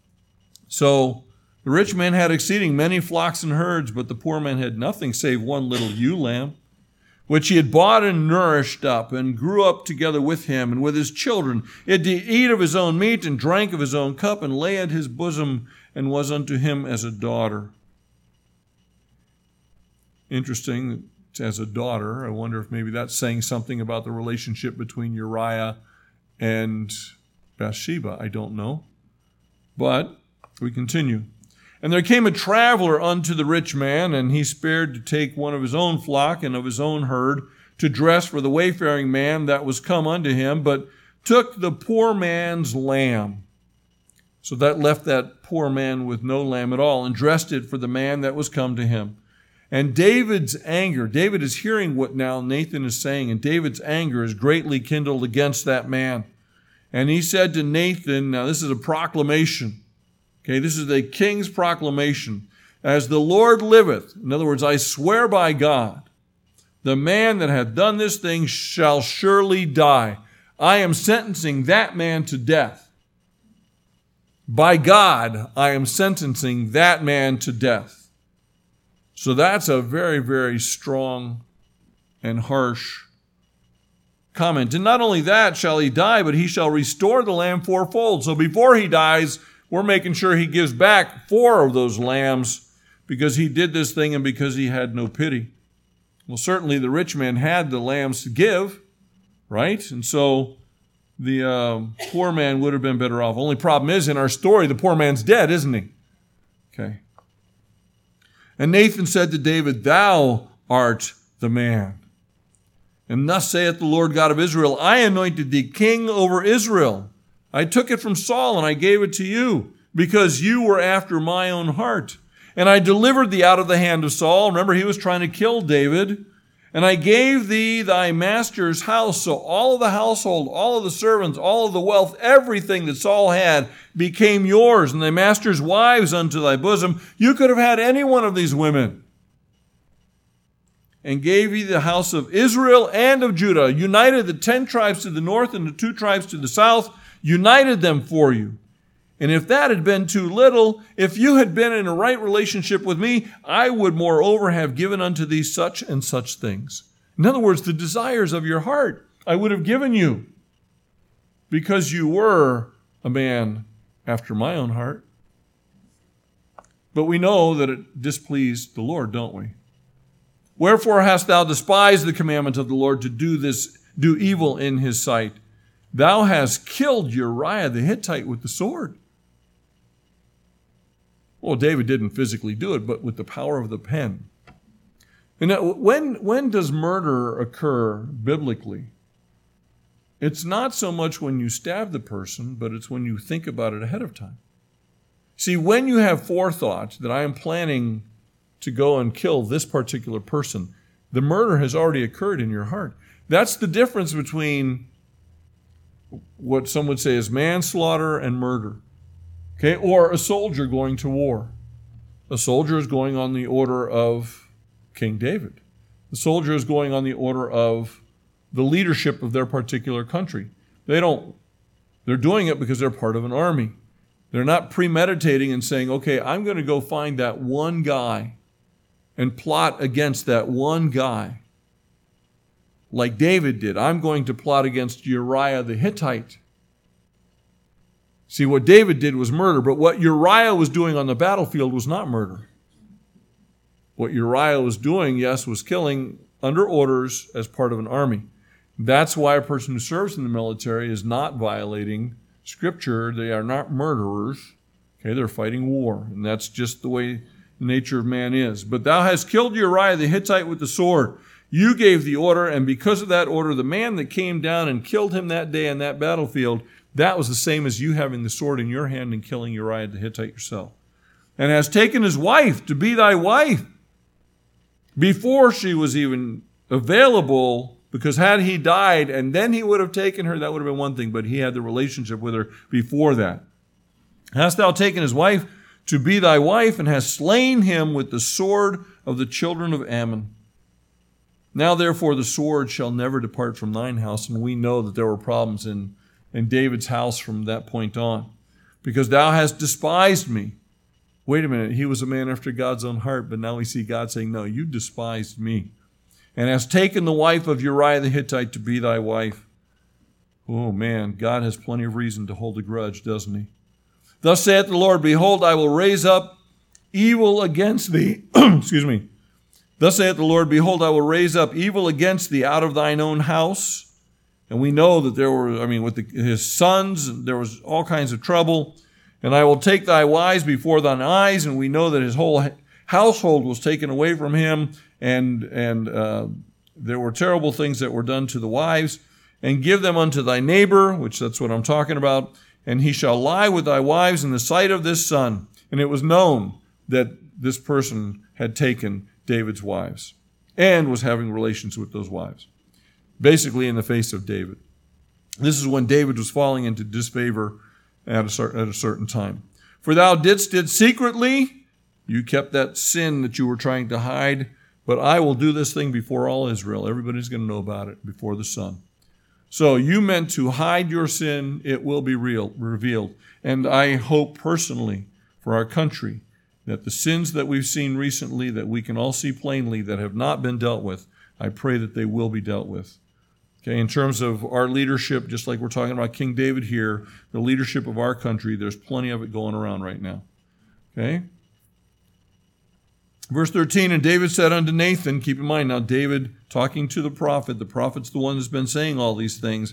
So the rich man had exceeding many flocks and herds, but the poor man had nothing save one little ewe lamb, which he had bought and nourished up, and grew up together with him and with his children. It did eat of his own meat, and drank of his own cup, and lay at his bosom, and was unto him as a daughter. Interesting, as a daughter. I wonder if maybe that's saying something about the relationship between Uriah and Bathsheba. I don't know. But we continue. And there came a traveler unto the rich man, and he spared to take one of his own flock and of his own herd to dress for the wayfaring man that was come unto him, but took the poor man's lamb. So that left that poor man with no lamb at all, and dressed it for the man that was come to him. And David's anger, David is hearing what now Nathan is saying, and David's anger is greatly kindled against that man. And he said to Nathan, now this is a proclamation. Okay, this is the king's proclamation. As the Lord liveth, in other words, I swear by God, the man that hath done this thing shall surely die. I am sentencing that man to death. by God, I am sentencing that man to death. So that's a very, very strong and harsh comment. And not only that shall he die, but he shall restore the lamb fourfold. So before he dies, we're making sure he gives back four of those lambs because he did this thing and because he had no pity. Well, certainly the rich man had the lambs to give, right? And so the um, poor man would have been better off. Only problem is, in our story, the poor man's dead, isn't he? Okay. And Nathan said to David, thou art the man. And thus saith the Lord God of Israel, I anointed thee king over Israel. I took it from Saul and I gave it to you because you were after my own heart. And I delivered thee out of the hand of Saul. Remember, he was trying to kill David. And I gave thee thy master's house. So all of the household, all of the servants, all of the wealth, everything that Saul had became yours. And thy master's wives unto thy bosom. You could have had any one of these women. And gave thee the house of Israel and of Judah. United the ten tribes to the north and the two tribes to the south. United them for you. And if that had been too little, if you had been in a right relationship with me, I would moreover have given unto thee such and such things. In other words, the desires of your heart I would have given you because you were a man after my own heart. But we know that it displeased the Lord, don't we? Wherefore hast thou despised the commandment of the Lord to do this, do evil in his sight? Thou hast killed Uriah the Hittite with the sword. Well, David didn't physically do it, but with the power of the pen. And when, when does murder occur biblically? It's not so much when you stab the person, but it's when you think about it ahead of time. See, when you have forethought that I am planning to go and kill this particular person, the murder has already occurred in your heart. That's the difference between what some would say is manslaughter and murder. Okay, or a soldier going to war. A soldier is going on the order of King David. The soldier is going on the order of the leadership of their particular country. They don't, they're doing it because they're part of an army. They're not premeditating and saying, okay, I'm going to go find that one guy and plot against that one guy. Like David did. I'm going to plot against Uriah the Hittite. See, what David did was murder, but what Uriah was doing on the battlefield was not murder. What Uriah was doing, yes, was killing under orders as part of an army. That's why a person who serves in the military is not violating Scripture. They are not murderers. Okay, they're fighting war, and that's just the way the nature of man is. But thou hast killed Uriah the Hittite with the sword. You gave the order, and because of that order, the man that came down and killed him that day on that battlefield, that was the same as you having the sword in your hand and killing Uriah the Hittite yourself. And has taken his wife to be thy wife before she was even available, because had he died and then he would have taken her, that would have been one thing, but he had the relationship with her before that. Hast thou taken his wife to be thy wife, and hast slain him with the sword of the children of Ammon? Now therefore the sword shall never depart from thine house. And we know that there were problems in, in David's house from that point on. Because thou hast despised me. Wait a minute, he was a man after God's own heart, but now we see God saying, no, you despised me. And hast taken the wife of Uriah the Hittite to be thy wife. Oh man, God has plenty of reason to hold a grudge, doesn't he? Thus saith the Lord, behold, I will raise up evil against thee. Excuse me. Thus saith the Lord, behold, I will raise up evil against thee out of thine own house. And we know that there were, I mean, with the, his sons, there was all kinds of trouble. And I will take thy wives before thine eyes. And we know that his whole household was taken away from him. And, and uh, there were terrible things that were done to the wives. And give them unto thy neighbor, which that's what I'm talking about. And he shall lie with thy wives in the sight of this son. And it was known that this person had taken David's wives and was having relations with those wives, basically in the face of David. This is when David was falling into disfavor at a, certain, at a certain time. For thou didst it secretly, you kept that sin that you were trying to hide, but I will do this thing before all Israel. Everybody's going to know about it before the sun. So you meant to hide your sin, it will be real, revealed. And I hope personally for our country that the sins that we've seen recently, that we can all see plainly, that have not been dealt with, I pray that they will be dealt with. Okay, in terms of our leadership, just like we're talking about King David here, the leadership of our country, there's plenty of it going around right now. Okay? Verse thirteen, and David said unto Nathan, keep in mind now David talking to the prophet, the prophet's the one that's been saying all these things.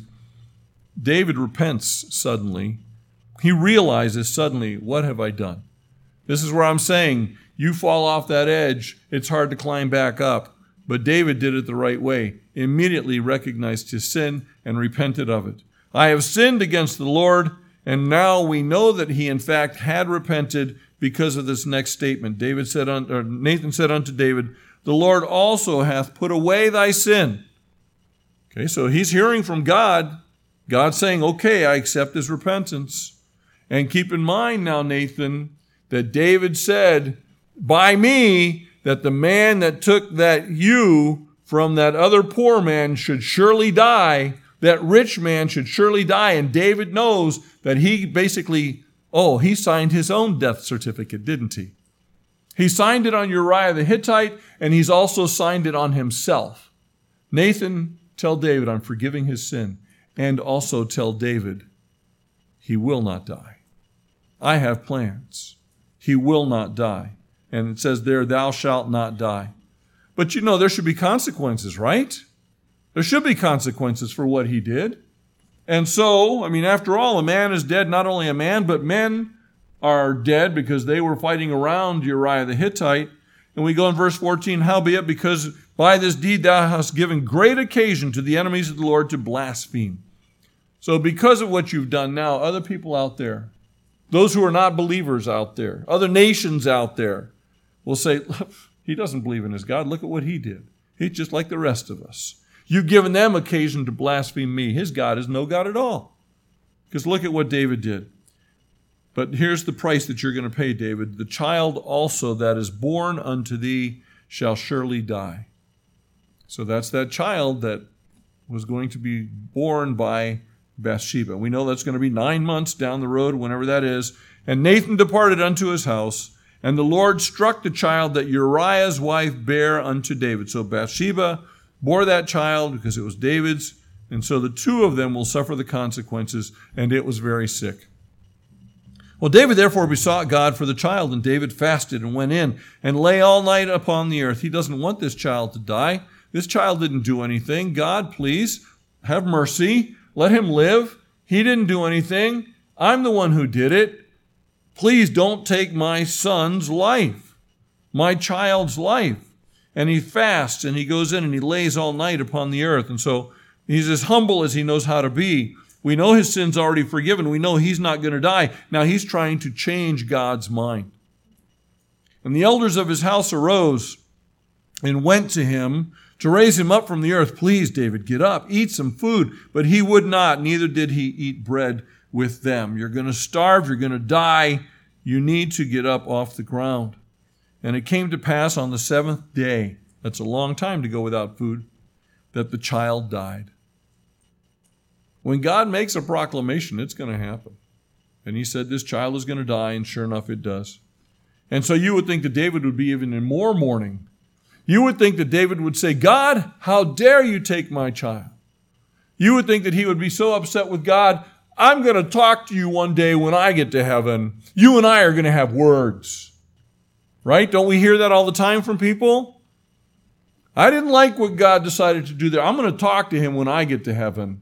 David repents suddenly. He realizes suddenly, what have I done? This is where I'm saying, you fall off that edge, it's hard to climb back up. But David did it the right way, immediately recognized his sin and repented of it. I have sinned against the Lord, and now we know that he in fact had repented because of this next statement. David said, or Nathan said unto David, the Lord also hath put away thy sin. Okay, so he's hearing from God. God saying, okay, I accept his repentance. And keep in mind now, Nathan, that David said, by me, that the man that took that ewe from that other poor man should surely die, that rich man should surely die. And David knows that he basically, oh, he signed his own death certificate, didn't he? He signed it on Uriah the Hittite, and he's also signed it on himself. Nathan, tell David, I'm forgiving his sin. And also tell David, he will not die. I have plans. He will not die. And it says there, thou shalt not die. But you know, there should be consequences, right? There should be consequences for what he did. And so, I mean, after all, a man is dead, not only a man, but men are dead because they were fighting around Uriah the Hittite. And we go in verse fourteen, howbeit, because by this deed thou hast given great occasion to the enemies of the Lord to blaspheme. So because of what you've done now, other people out there, those who are not believers out there, other nations out there, will say, he doesn't believe in his God. Look at what he did. He's just like the rest of us. You've given them occasion to blaspheme me. His God is no God at all. Because look at what David did. But here's the price that you're going to pay, David. The child also that is born unto thee shall surely die. So that's that child that was going to be born by Bathsheba. We know that's going to be nine months down the road, whenever that is. And Nathan departed unto his house, and the Lord struck the child that Uriah's wife bare unto David. So Bathsheba bore that child because it was David's, and so the two of them will suffer the consequences, and it was very sick. Well, David therefore besought God for the child, and David fasted and went in and lay all night upon the earth. He doesn't want this child to die. This child didn't do anything. God, please, have mercy. Let him live. He didn't do anything. I'm the one who did it. Please don't take my son's life, my child's life. And he fasts and he goes in and he lays all night upon the earth. And so he's as humble as he knows how to be. We know his sin's already forgiven. We know he's not going to die. Now he's trying to change God's mind. And the elders of his house arose and went to him to raise him up from the earth. Please, David, get up, eat some food. But he would not, neither did he eat bread with them. You're going to starve, you're going to die. You need to get up off the ground. And it came to pass on the seventh day, that's a long time to go without food, that the child died. When God makes a proclamation, it's going to happen. And he said this child is going to die, and sure enough it does. And so you would think that David would be even in more mourning. You would think that David would say, God, how dare you take my child? You would think that he would be so upset with God, I'm going to talk to you one day when I get to heaven. You and I are going to have words. Right? Don't we hear that all the time from people? I didn't like what God decided to do there. I'm going to talk to him when I get to heaven.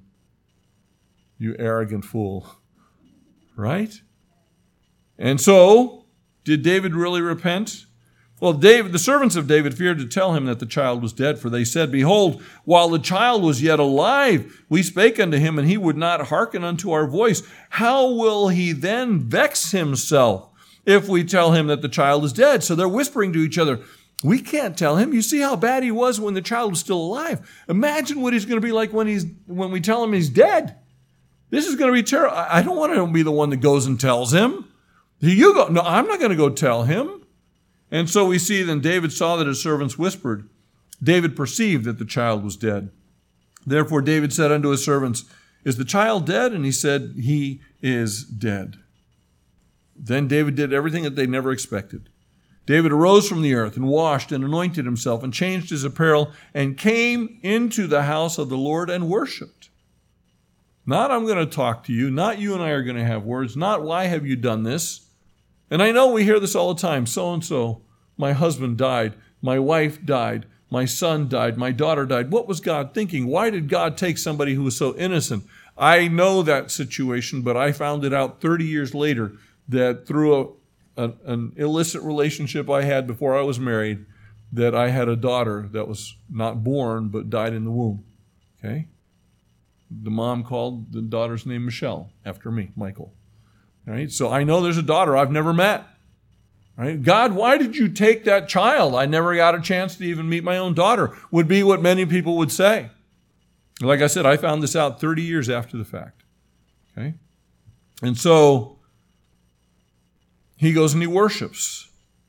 You arrogant fool. Right? And so, did David really repent? Well, David, the servants of David feared to tell him that the child was dead, for they said, behold, while the child was yet alive, we spake unto him, and he would not hearken unto our voice. How will he then vex himself if we tell him that the child is dead? So they're whispering to each other, we can't tell him. You see how bad he was when the child was still alive. Imagine what he's going to be like when he's when we tell him he's dead. This is going to be terrible. I don't want to be the one that goes and tells him. You go. No, I'm not going to go tell him. And so we see then David saw that his servants whispered. David perceived that the child was dead. Therefore David said unto his servants, Is the child dead? And he said, He is dead. Then David did everything that they never expected. David arose from the earth and washed and anointed himself and changed his apparel and came into the house of the Lord and worshiped. Not, I'm going to talk to you. Not, you and I are going to have words. Not, why have you done this? And I know we hear this all the time. So-and-so, my husband died. My wife died. My son died. My daughter died. What was God thinking? Why did God take somebody who was so innocent? I know that situation, but I found it out thirty years later that through a, a, an illicit relationship I had before I was married, that I had a daughter that was not born but died in the womb. Okay? The mom called the daughter's name Michelle after me, Michael. All right? So I know there's a daughter I've never met. All right? God, why did you take that child? I never got a chance to even meet my own daughter, would be what many people would say. Like I said, I found this out thirty years after the fact. Okay? And so he goes and he worships.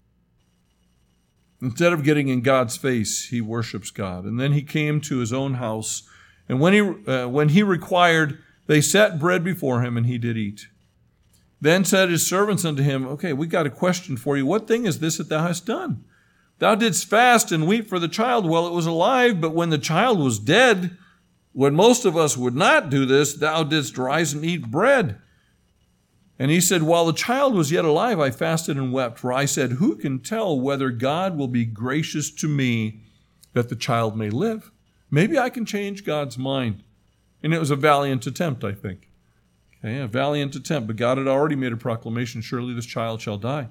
Instead of getting in God's face, he worships God. And then he came to his own house. And when he, uh, when he required, they set bread before him, and he did eat. Then said his servants unto him, Okay, we got a question for you. What thing is this that thou hast done? Thou didst fast and weep for the child while it was alive, but when the child was dead, when most of us would not do this, thou didst rise and eat bread. And he said, While the child was yet alive, I fasted and wept, for I said, Who can tell whether God will be gracious to me that the child may live? Maybe I can change God's mind. And it was a valiant attempt, I think. Okay, a valiant attempt, but God had already made a proclamation, surely this child shall die.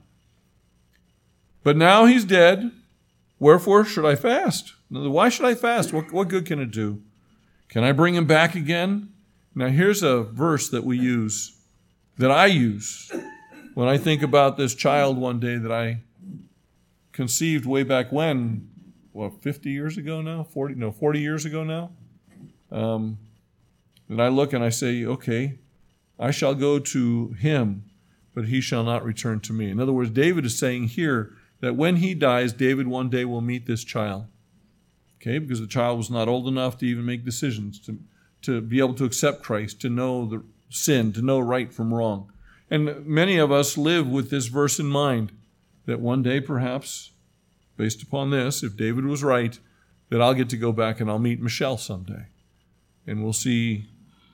But now he's dead. Wherefore should I fast? Why should I fast? What, what good can it do? Can I bring him back again? Now here's a verse that we use, that I use, when I think about this child one day that I conceived way back when, what, fifty years ago now? forty, no, forty years ago now? Um, and I look and I say, okay, I shall go to him, but he shall not return to me. In other words, David is saying here that when he dies, David one day will meet this child. Okay, because the child was not old enough to even make decisions, to, to be able to accept Christ, to know the sin, to know right from wrong. And many of us live with this verse in mind, that one day perhaps, based upon this, if David was right, that I'll get to go back and I'll meet Michelle someday. And we'll see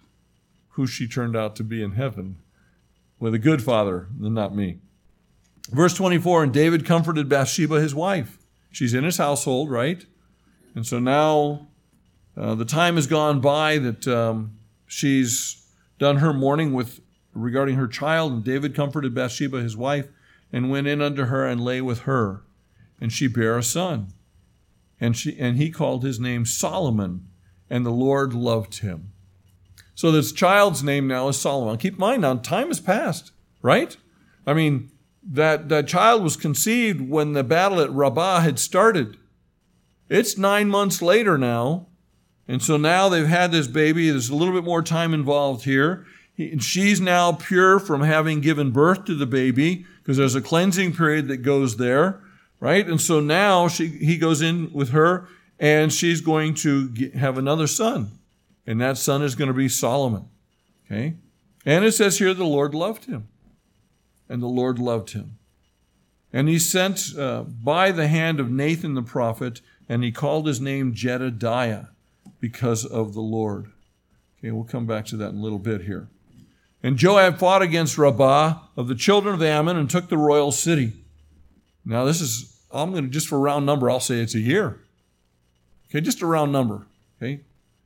who she turned out to be in heaven, with a good father, and not me. Verse twenty-four, and David comforted Bathsheba, his wife. She's in his household, right? And so now uh, the time has gone by that um, she's done her mourning with regarding her child, and David comforted Bathsheba, his wife, and went in unto her and lay with her. And she bare a son. And she and he called his name Solomon, and the Lord loved him. So this child's name now is Solomon. Keep in mind now, time has passed, right? I mean, that, that child was conceived when the battle at Rabbah had started. It's nine months later now. And so now they've had this baby. There's a little bit more time involved here. He, she's now pure from having given birth to the baby, because there's a cleansing period that goes there, right? And so now she, he goes in with her, and she's going to get, have another son. And that son is going to be Solomon. Okay? And it says here the Lord loved him. And the Lord loved him. And he sent uh, by the hand of Nathan the prophet, and he called his name Jedediah, because of the Lord. Okay, we'll come back to that in a little bit here. And Joab fought against Rabbah of the children of Ammon and took the royal city. Now this is, I'm going to, just for a round number, I'll say it's a year. Okay, just a round number. Okay.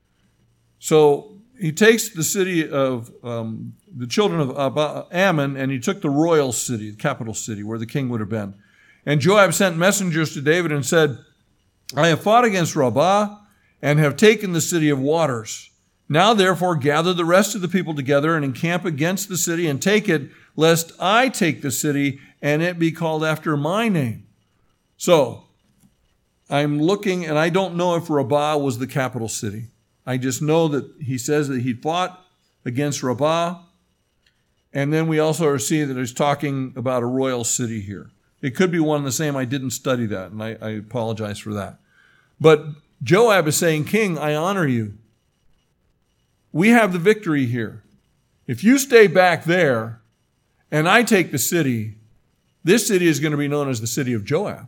So he takes the city of um, the children of Ammon, and he took the royal city, the capital city, where the king would have been. And Joab sent messengers to David and said, I have fought against Rabbah and have taken the city of waters. Now therefore gather the rest of the people together and encamp against the city and take it, lest I take the city and it be called after my name. So I'm looking, and I don't know if Rabbah was the capital city. I just know that he says that he fought against Rabbah. And then we also see that he's talking about a royal city here. It could be one and the same. I didn't study that, and I, I apologize for that. But Joab is saying, King, I honor you. we have the victory here. If you stay back there and I take the city, this city is going to be known as the city of Joab.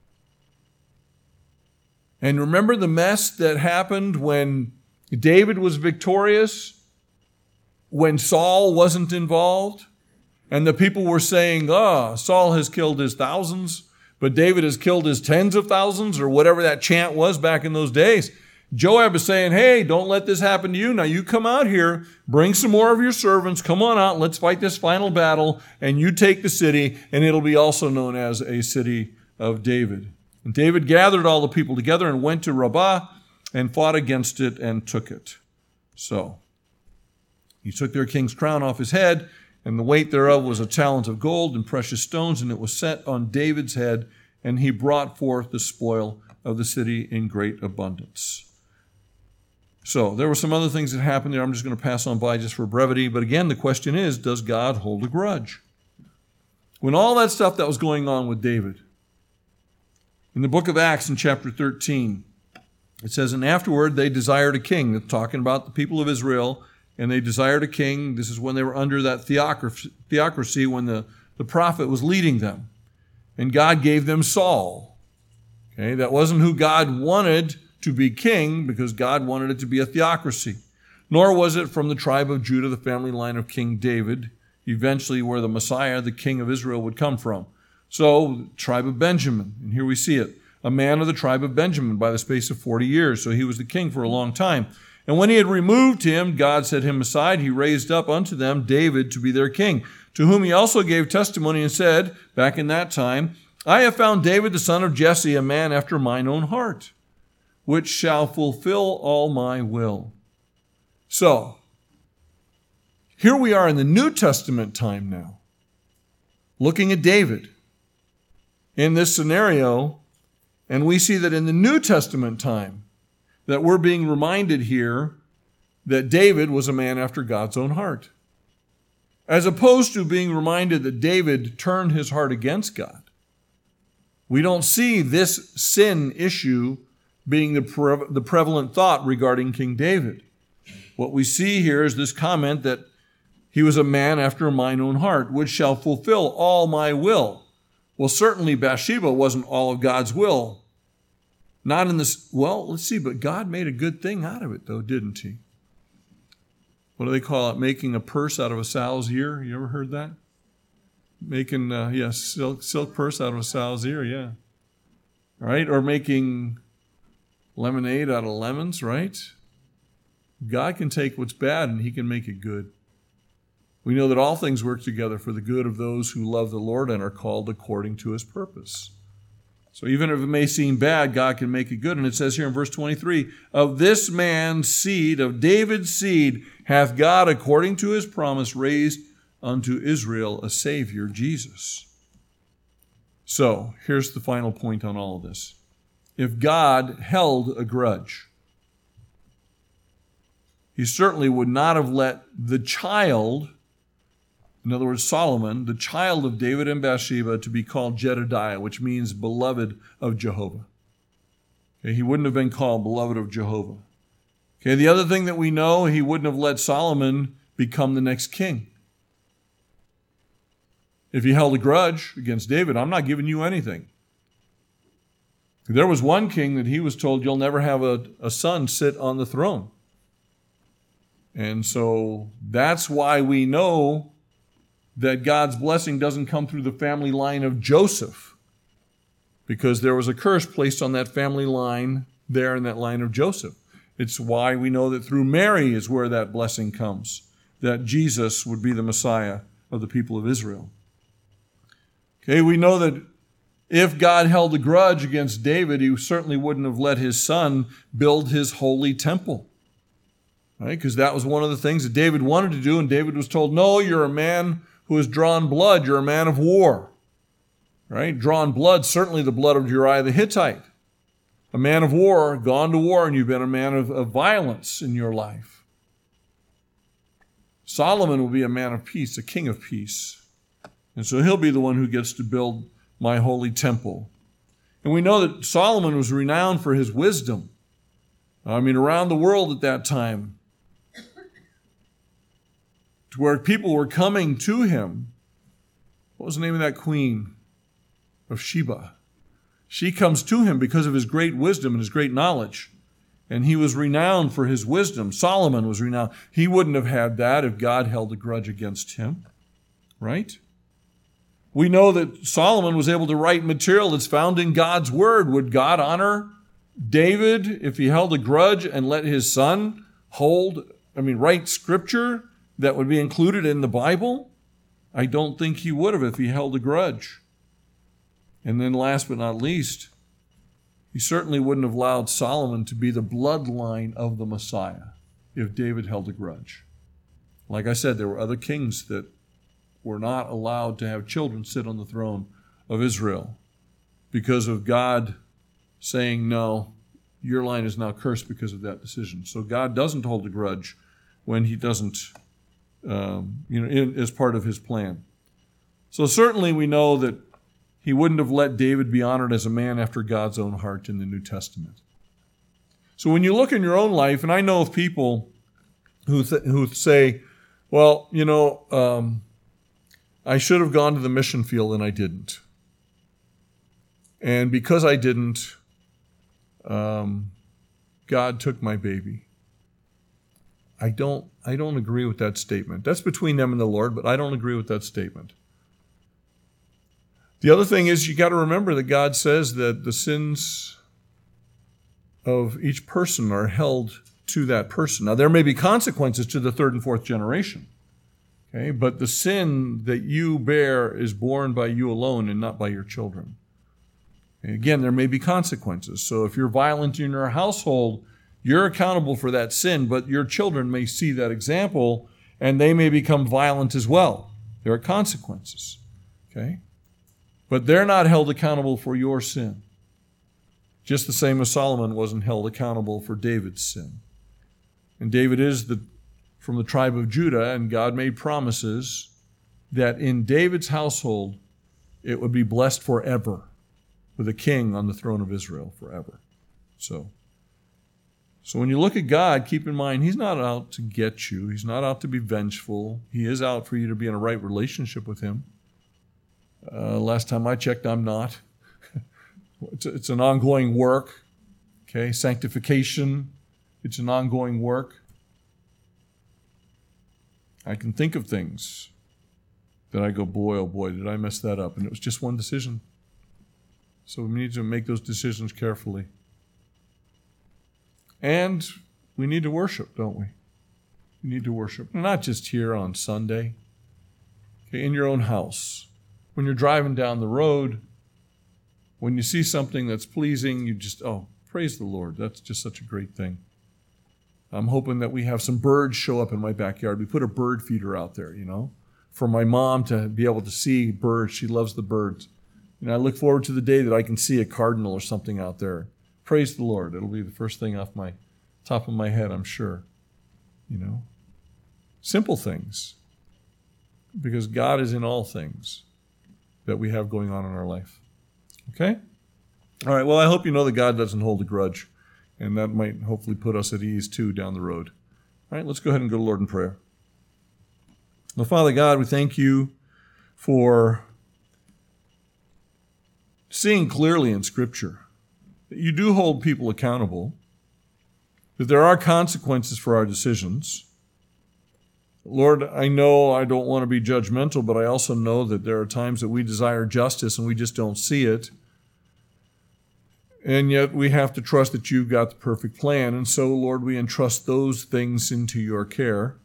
And remember the mess that happened when David was victorious, when Saul wasn't involved, and the people were saying, oh, Saul has killed his thousands, but David has killed his tens of thousands, or whatever that chant was back in those days. Joab is saying, hey, don't let this happen to you. Now you come out here, bring some more of your servants, come on out, let's fight this final battle, and you take the city, and it'll be also known as a city of David. And David gathered all the people together and went to Rabbah and fought against it and took it. So he took their king's crown off his head, and the weight thereof was a talent of gold and precious stones, and it was set on David's head, and he brought forth the spoil of the city in great abundance. So there were some other things that happened there. I'm just going to pass on by just for brevity. But again, the question is, does God hold a grudge? When all that stuff that was going on with David, in the book of Acts in chapter thirteen, it says, and afterward they desired a king. They're talking about the people of Israel, and they desired a king. This is when they were under that theocracy, theocracy when the, the prophet was leading them. And God gave them Saul. Okay, that wasn't who God wanted to be king, because God wanted it to be a theocracy. Nor was it from the tribe of Judah, the family line of King David, eventually where the Messiah, the king of Israel, would come from. So, tribe of Benjamin, and here we see it, a man of the tribe of Benjamin by the space of forty years. So he was the king for a long time. And when he had removed him, God set him aside. He raised up unto them David to be their king, to whom he also gave testimony and said, back in that time, I have found David the son of Jesse, a man after mine own heart, which shall fulfill all my will. So, here we are in the New Testament time now, looking at David in this scenario, and we see that in the New Testament time, that we're being reminded here that David was a man after God's own heart, as opposed to being reminded that David turned his heart against God. We don't see this sin issue being the, pre- the prevalent thought regarding King David. What we see here is this comment that he was a man after mine own heart, which shall fulfill all my will. Well, certainly Bathsheba wasn't all of God's will. Not in this, well, let's see, but God made a good thing out of it, though, didn't he? What do they call it? Making a purse out of a sow's ear. You ever heard that? Making, uh, yeah, silk, silk purse out of a sow's ear, yeah. All right, or making lemonade out of lemons, right? God can take what's bad and he can make it good. We know that all things work together for the good of those who love the Lord and are called according to his purpose. So even if it may seem bad, God can make it good. And it says here in verse twenty-three, of this man's seed, of David's seed, hath God, according to his promise, raised unto Israel a Savior, Jesus. So here's the final point on all of this. If God held a grudge, he certainly would not have let the child, in other words, Solomon, the child of David and Bathsheba, to be called Jedediah, which means beloved of Jehovah. Okay, he wouldn't have been called beloved of Jehovah. Okay, the other thing that we know, he wouldn't have let Solomon become the next king. If he held a grudge against David, I'm not giving you anything. There was one king that he was told, you'll never have a, a son sit on the throne. And so that's why we know that God's blessing doesn't come through the family line of Joseph, because there was a curse placed on that family line there in that line of Joseph. It's why we know that through Mary is where that blessing comes, that Jesus would be the Messiah of the people of Israel. Okay, we know that if God held a grudge against David, he certainly wouldn't have let his son build his holy temple. Right? Because that was one of the things that David wanted to do, and David was told, no, you're a man who has drawn blood. You're a man of war. Right? Drawn blood, certainly the blood of Uriah the Hittite. A man of war, gone to war, and you've been a man of, of violence in your life. Solomon will be a man of peace, a king of peace. And so he'll be the one who gets to build my holy temple. And we know that Solomon was renowned for his wisdom. I mean, around the world at that time, to where people were coming to him. What was the name of that queen of Sheba? She comes to him because of his great wisdom and his great knowledge. And he was renowned for his wisdom. Solomon was renowned. He wouldn't have had that if God held a grudge against him, right? We know that Solomon was able to write material that's found in God's word. Would God honor David if he held a grudge and let his son hold, I mean, write scripture that would be included in the Bible? I don't think he would have if he held a grudge. And then last but not least, he certainly wouldn't have allowed Solomon to be the bloodline of the Messiah if David held a grudge. Like I said, there were other kings that were not allowed to have children sit on the throne of Israel because of God saying, no, your line is now cursed because of that decision. So God doesn't hold a grudge when he doesn't, um, you know, in, as part of his plan. So certainly we know that he wouldn't have let David be honored as a man after God's own heart in the New Testament. So when you look in your own life, and I know of people who th- who say, well, you know, um, I should have gone to the mission field and I didn't. And because I didn't, um, God took my baby. I don't, I don't agree with that statement. That's between them and the Lord, but I don't agree with that statement. The other thing is you got to remember that God says that the sins of each person are held to that person. Now, there may be consequences to the third and fourth generation, okay? But the sin that you bear is borne by you alone and not by your children. And again, there may be consequences. So if you're violent in your household, you're accountable for that sin, but your children may see that example and they may become violent as well. There are consequences, okay? But they're not held accountable for your sin. Just the same as Solomon wasn't held accountable for David's sin. And David is the, from the tribe of Judah, and God made promises that in David's household it would be blessed forever, with a king on the throne of Israel forever. So, so when you look at God, keep in mind, he's not out to get you. He's not out to be vengeful. He is out for you to be in a right relationship with him. Uh, last time I checked, I'm not. it's, it's an ongoing work. Okay, sanctification, it's an ongoing work. I can think of things that I go, boy, oh boy, did I mess that up? And it was just one decision. So we need to make those decisions carefully. And we need to worship, don't we? We need to worship. Not just here on Sunday. Okay, in your own house. When you're driving down the road, when you see something that's pleasing, you just, oh, praise the Lord. That's just such a great thing. I'm hoping that we have some birds show up in my backyard. We put a bird feeder out there, you know, for my mom to be able to see birds. She loves the birds. And I look forward to the day that I can see a cardinal or something out there. Praise the Lord. It'll be the first thing off my top of my head, I'm sure. You know, simple things. Because God is in all things that we have going on in our life. Okay? All right, well, I hope you know that God doesn't hold a grudge, and that might hopefully put us at ease, too, down the road. All right, let's go ahead and go to Lord in prayer. Well, Father God, we thank you for seeing clearly in Scripture that you do hold people accountable, that there are consequences for our decisions. Lord, I know I don't want to be judgmental, but I also know that there are times that we desire justice and we just don't see it. And yet we have to trust that you've got the perfect plan. And so, Lord, we entrust those things into your care.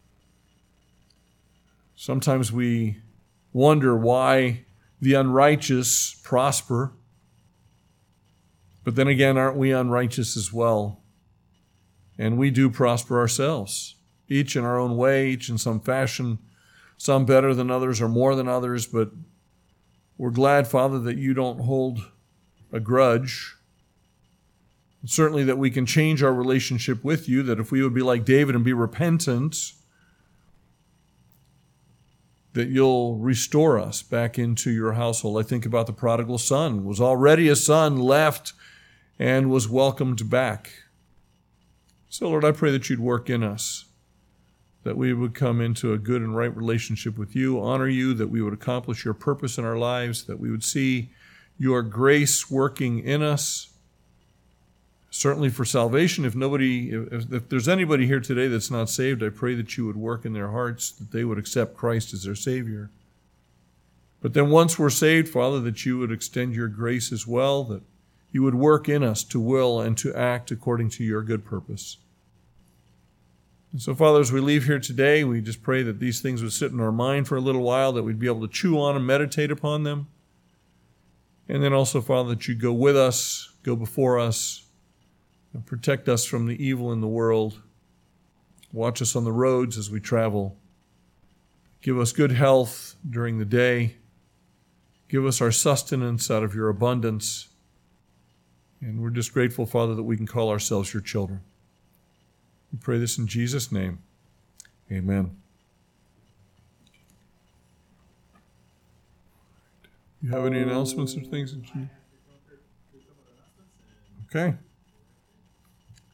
Sometimes we wonder why the unrighteous prosper. But then again, aren't we unrighteous as well? And we do prosper ourselves. Each in our own way, each in some fashion, some better than others or more than others, but we're glad, Father, that you don't hold a grudge. And certainly that we can change our relationship with you, that if we would be like David and be repentant, that you'll restore us back into your household. I think about the prodigal son, was already a son, left, and was welcomed back. So, Lord, I pray that you'd work in us. that we would come into a good and right relationship with you, honor you, that we would accomplish your purpose in our lives, that we would see your grace working in us, certainly for salvation. If nobody, if, if there's anybody here today that's not saved, I pray that you would work in their hearts, that they would accept Christ as their Savior. But then once we're saved, Father, that you would extend your grace as well, that you would work in us to will and to act according to your good purpose. And so, Father, as we leave here today, we just pray that these things would sit in our mind for a little while, that we'd be able to chew on and meditate upon them. And then also, Father, that you'd go with us, go before us, and protect us from the evil in the world. Watch us on the roads as we travel. Give us good health during the day. Give us our sustenance out of your abundance. And we're just grateful, Father, that we can call ourselves your children. We pray this in Jesus' name. Amen. You have any announcements or things that you... Okay.